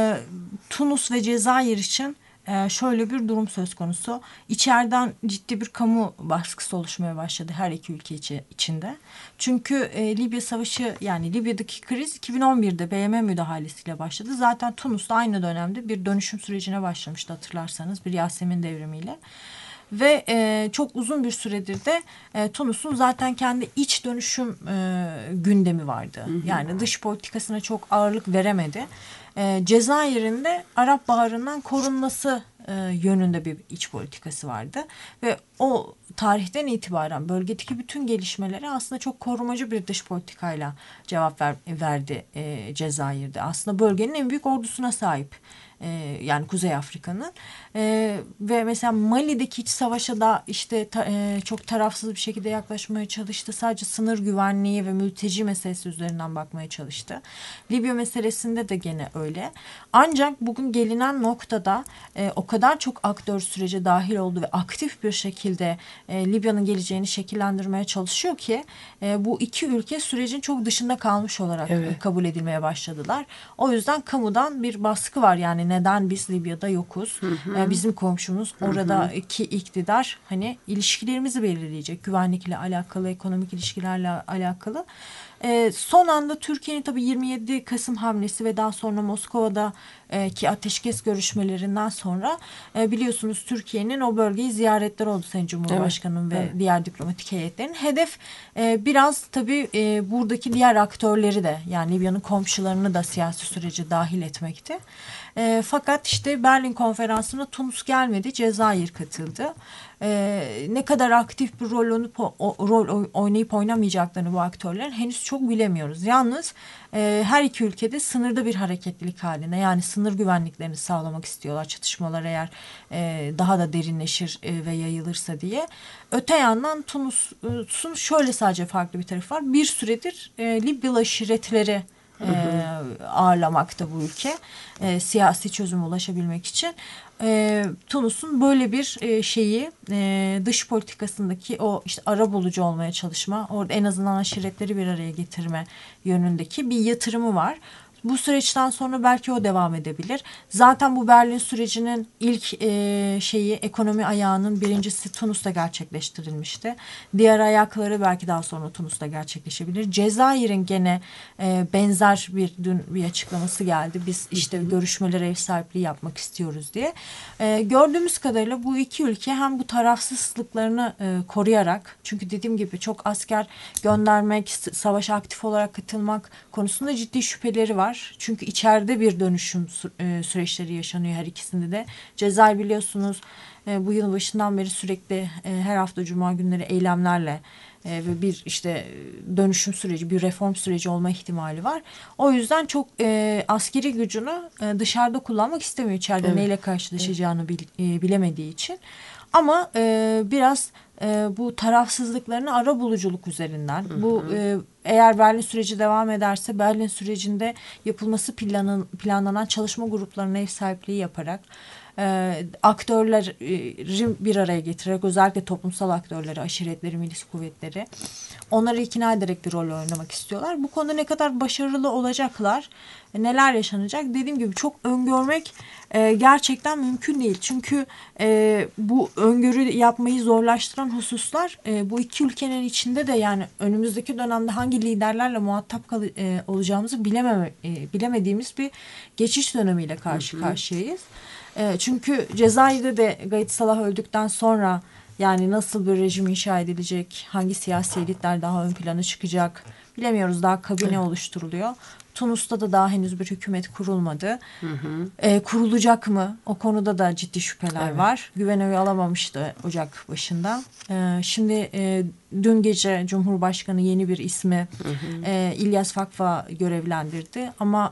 Tunus ve Cezayir için şöyle bir durum söz konusu. İçeriden ciddi bir kamu baskısı oluşmaya başladı her iki ülke içinde. Çünkü Libya Savaşı, yani Libya'daki kriz 2011'de BM müdahalesiyle başladı. Zaten Tunus da aynı dönemde bir dönüşüm sürecine başlamıştı hatırlarsanız, bir Yasemin devrimiyle. Ve çok uzun bir süredir de Tunus'un zaten kendi iç dönüşüm gündemi vardı. Hı hı. Yani dış politikasına çok ağırlık veremedi. Cezayir'in de Arap Baharı'ndan korunması yönünde bir iç politikası vardı. Ve o tarihten itibaren bölgedeki bütün gelişmelere aslında çok korumacı bir dış politikayla cevap verdi Cezayir'de. Aslında bölgenin en büyük ordusuna sahip. Yani Kuzey Afrika'nın ve mesela Mali'deki iç savaşa da işte çok tarafsız bir şekilde yaklaşmaya çalıştı. Sadece sınır güvenliği ve mülteci meselesi üzerinden bakmaya çalıştı. Libya meselesinde de gene öyle. Ancak bugün gelinen noktada o kadar çok aktör sürece dahil oldu ve aktif bir şekilde Libya'nın geleceğini şekillendirmeye çalışıyor ki bu iki ülke sürecin çok dışında kalmış olarak kabul edilmeye başladılar. O yüzden kamudan bir baskı var, yani neden biz Libya'da yokuz? Hı hı. Bizim komşumuz, oradaki iktidar hani ilişkilerimizi belirleyecek. Güvenlikle alakalı, ekonomik ilişkilerle alakalı. Son anda Türkiye'nin tabii 27 Kasım hamlesi ve daha sonra Moskova'daki ateşkes görüşmelerinden sonra biliyorsunuz Türkiye'nin o bölgeyi ziyaretleri oldu Sayın Cumhurbaşkanı'nın ve diğer diplomatik heyetlerin. Hedef biraz tabii buradaki diğer aktörleri de, yani Libya'nın komşularını da siyasi sürece dahil etmekti. Fakat işte Berlin Konferansı'na Tunus gelmedi, Cezayir katıldı. Ne kadar aktif bir rol oynayıp oynamayacaklarını bu aktörlerin henüz çok bilemiyoruz. Yalnız her iki ülkede sınırda bir hareketlilik haline, yani sınır güvenliklerini sağlamak istiyorlar çatışmalar eğer daha da derinleşir ve yayılırsa diye. Öte yandan Tunus'un şöyle sadece farklı bir tarafı var. Bir süredir Libyalı aşiretleri ağırlamakta bu ülke. Siyasi çözüme ulaşabilmek için. Tunus'un böyle bir şeyi dış politikasındaki o işte arabulucu olmaya çalışma, orada en azından aşiretleri bir araya getirme yönündeki bir yatırımı var. Bu süreçten sonra belki o devam edebilir. Zaten bu Berlin sürecinin ilk ekonomi ayağının birincisi Tunus'ta gerçekleştirilmişti. Diğer ayakları belki daha sonra Tunus'ta gerçekleşebilir. Cezayir'in gene benzer dün bir açıklaması geldi. Biz işte görüşmelere ev sahipliği yapmak istiyoruz diye. Gördüğümüz kadarıyla bu iki ülke hem bu tarafsızlıklarını koruyarak, çünkü dediğim gibi çok asker göndermek, savaşa aktif olarak katılmak konusunda ciddi şüpheleri var. Çünkü içeride bir dönüşüm süreçleri yaşanıyor her ikisinde de. Cezayir biliyorsunuz bu yılın başından beri sürekli her hafta cuma günleri eylemlerle ve bir işte dönüşüm süreci, bir reform süreci olma ihtimali var. O yüzden çok askeri gücünü dışarıda kullanmak istemiyor. İçeride neyle karşılaşacağını bilemediği için. Ama biraz bu tarafsızlıklarını arabuluculuk üzerinden, bu eğer Berlin süreci devam ederse Berlin sürecinde yapılması planlanan çalışma gruplarına ev sahipliği yaparak aktörleri bir araya getirerek, özellikle toplumsal aktörleri, aşiretleri, milis kuvvetleri, onları ikna ederek bir rol oynamak istiyorlar. Bu konuda ne kadar başarılı olacaklar, neler yaşanacak, dediğim gibi çok öngörmek gerçekten mümkün değil. Çünkü bu öngörü yapmayı zorlaştıran hususlar bu iki ülkenin içinde de, yani önümüzdeki dönemde hangi liderlerle muhatap olacağımızı bilemediğimiz bir geçiş dönemiyle karşı karşıyayız. Çünkü Cezayir'de de Gayet Salah öldükten sonra yani nasıl bir rejim inşa edilecek, hangi siyasi elitler daha ön plana çıkacak bilemiyoruz. Daha kabine oluşturuluyor. Tunus'ta da daha henüz bir hükümet kurulmadı. Kurulacak mı? O konuda da ciddi şüpheler var. Güven oyu alamamıştı Ocak başında. Şimdi dün gece Cumhurbaşkanı yeni bir ismi İlyas Fakfa görevlendirdi. Ama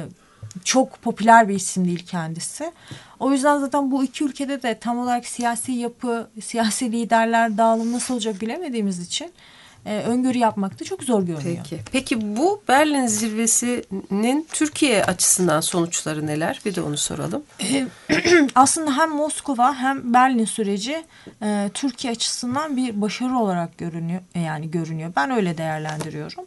çok popüler bir isim değil kendisi. O yüzden zaten bu iki ülkede de tam olarak siyasi yapı, siyasi liderler dağılım nasıl olacak bilemediğimiz için öngörü yapmak da çok zor görünüyor.
Peki bu Berlin zirvesinin Türkiye açısından sonuçları neler? Bir de onu soralım.
Aslında hem Moskova hem Berlin süreci Türkiye açısından bir başarı olarak görünüyor. Ben öyle değerlendiriyorum.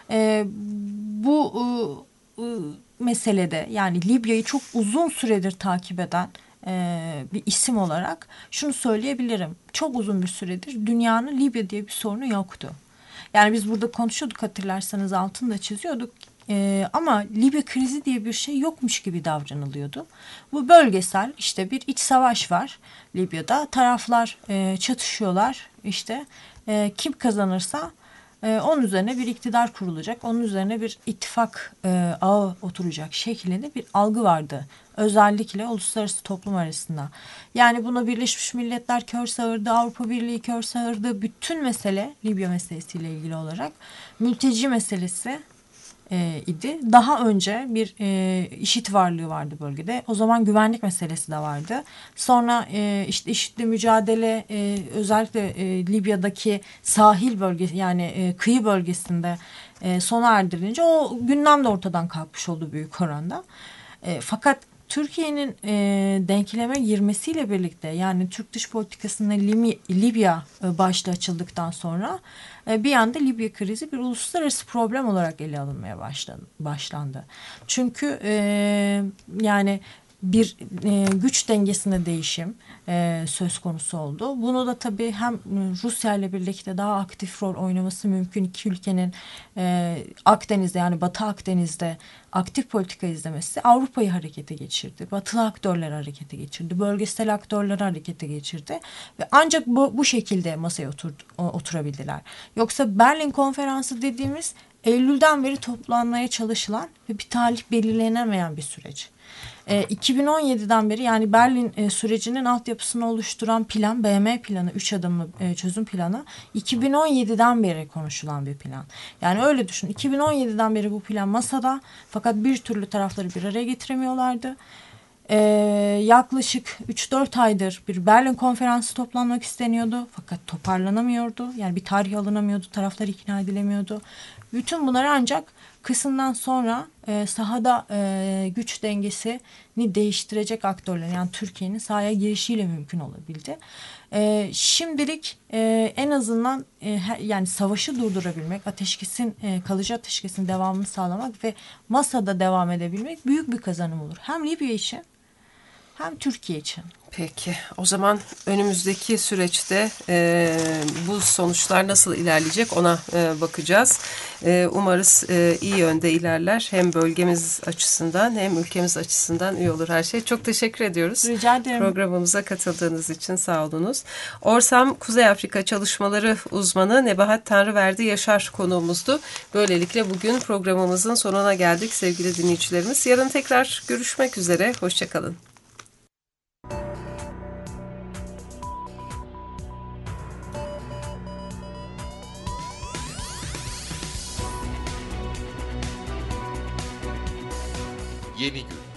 Bu meselede, yani Libya'yı çok uzun süredir takip eden bir isim olarak şunu söyleyebilirim. Çok uzun bir süredir dünyanın Libya diye bir sorunu yoktu. Yani biz burada konuşuyorduk, hatırlarsanız altını da çiziyorduk. Ama Libya krizi diye bir şey yokmuş gibi davranılıyordu. Bu bölgesel işte bir iç savaş var Libya'da. Taraflar çatışıyorlar. İşte kim kazanırsa onun üzerine bir iktidar kurulacak. Onun üzerine bir ittifak ağı oturacak şeklinde bir algı vardı. Özellikle uluslararası toplum arasında. Yani buna Birleşmiş Milletler kör sağırdı, Avrupa Birliği kör sağırdı. Bütün mesele Libya meselesiyle ilgili olarak mülteci meselesi idi. Daha önce bir IŞİD varlığı vardı bölgede. O zaman güvenlik meselesi de vardı. Sonra işte IŞİD'le mücadele özellikle Libya'daki sahil bölgesi, yani kıyı bölgesinde sona erdirilince o gündem de ortadan kalkmış oldu büyük oranda. Fakat Türkiye'nin denkleme girmesiyle birlikte, yani Türk dış politikasında Libya başlığı açıldıktan sonra bir anda Libya krizi bir uluslararası problem olarak ele alınmaya başlandı. Çünkü yani bir güç dengesinde değişim söz konusu oldu. Bunu da tabii hem Rusya ile birlikte daha aktif rol oynaması mümkün iki ülkenin Akdeniz'de, yani Batı Akdeniz'de aktif politika izlemesi Avrupa'yı harekete geçirdi. Batılı aktörler harekete geçirdi. Bölgesel aktörler harekete geçirdi. Ve ancak bu şekilde masaya oturabildiler. Yoksa Berlin Konferansı dediğimiz Eylül'den beri toplanmaya çalışılan ve bir tarih belirlenemeyen bir süreç. 2017'den beri, yani Berlin sürecinin altyapısını oluşturan plan, BM planı, 3 adımlı çözüm planı 2017'den beri konuşulan bir plan. Yani öyle düşün, 2017'den beri bu plan masada, fakat bir türlü tarafları bir araya getiremiyorlardı. Yaklaşık 3-4 aydır bir Berlin konferansı toplanmak isteniyordu, fakat toparlanamıyordu. Yani bir tarih alınamıyordu, taraflar ikna edilemiyordu. Bütün bunlar ancak kısımdan sonra sahada güç dengesini değiştirecek aktörler, yani Türkiye'nin sahaya girişiyle mümkün olabildi. Şimdilik en azından yani savaşı durdurabilmek, kalıcı ateşkesin devamını sağlamak ve masada devam edebilmek büyük bir kazanım olur. Hem Libya için hem Türkiye için.
Peki, o zaman önümüzdeki süreçte bu sonuçlar nasıl ilerleyecek ona bakacağız. Umarız iyi yönde ilerler. Hem bölgemiz açısından hem ülkemiz açısından iyi olur her şey. Çok teşekkür ediyoruz.
Rica ederim.
Programımıza katıldığınız için sağ olunuz. Orsam Kuzey Afrika Çalışmaları Uzmanı Nebahat Tanrıverdi Yaşar konuğumuzdu. Böylelikle bugün programımızın sonuna geldik sevgili dinleyicilerimiz. Yarın tekrar görüşmek üzere. Hoşçakalın.
Yeni gün.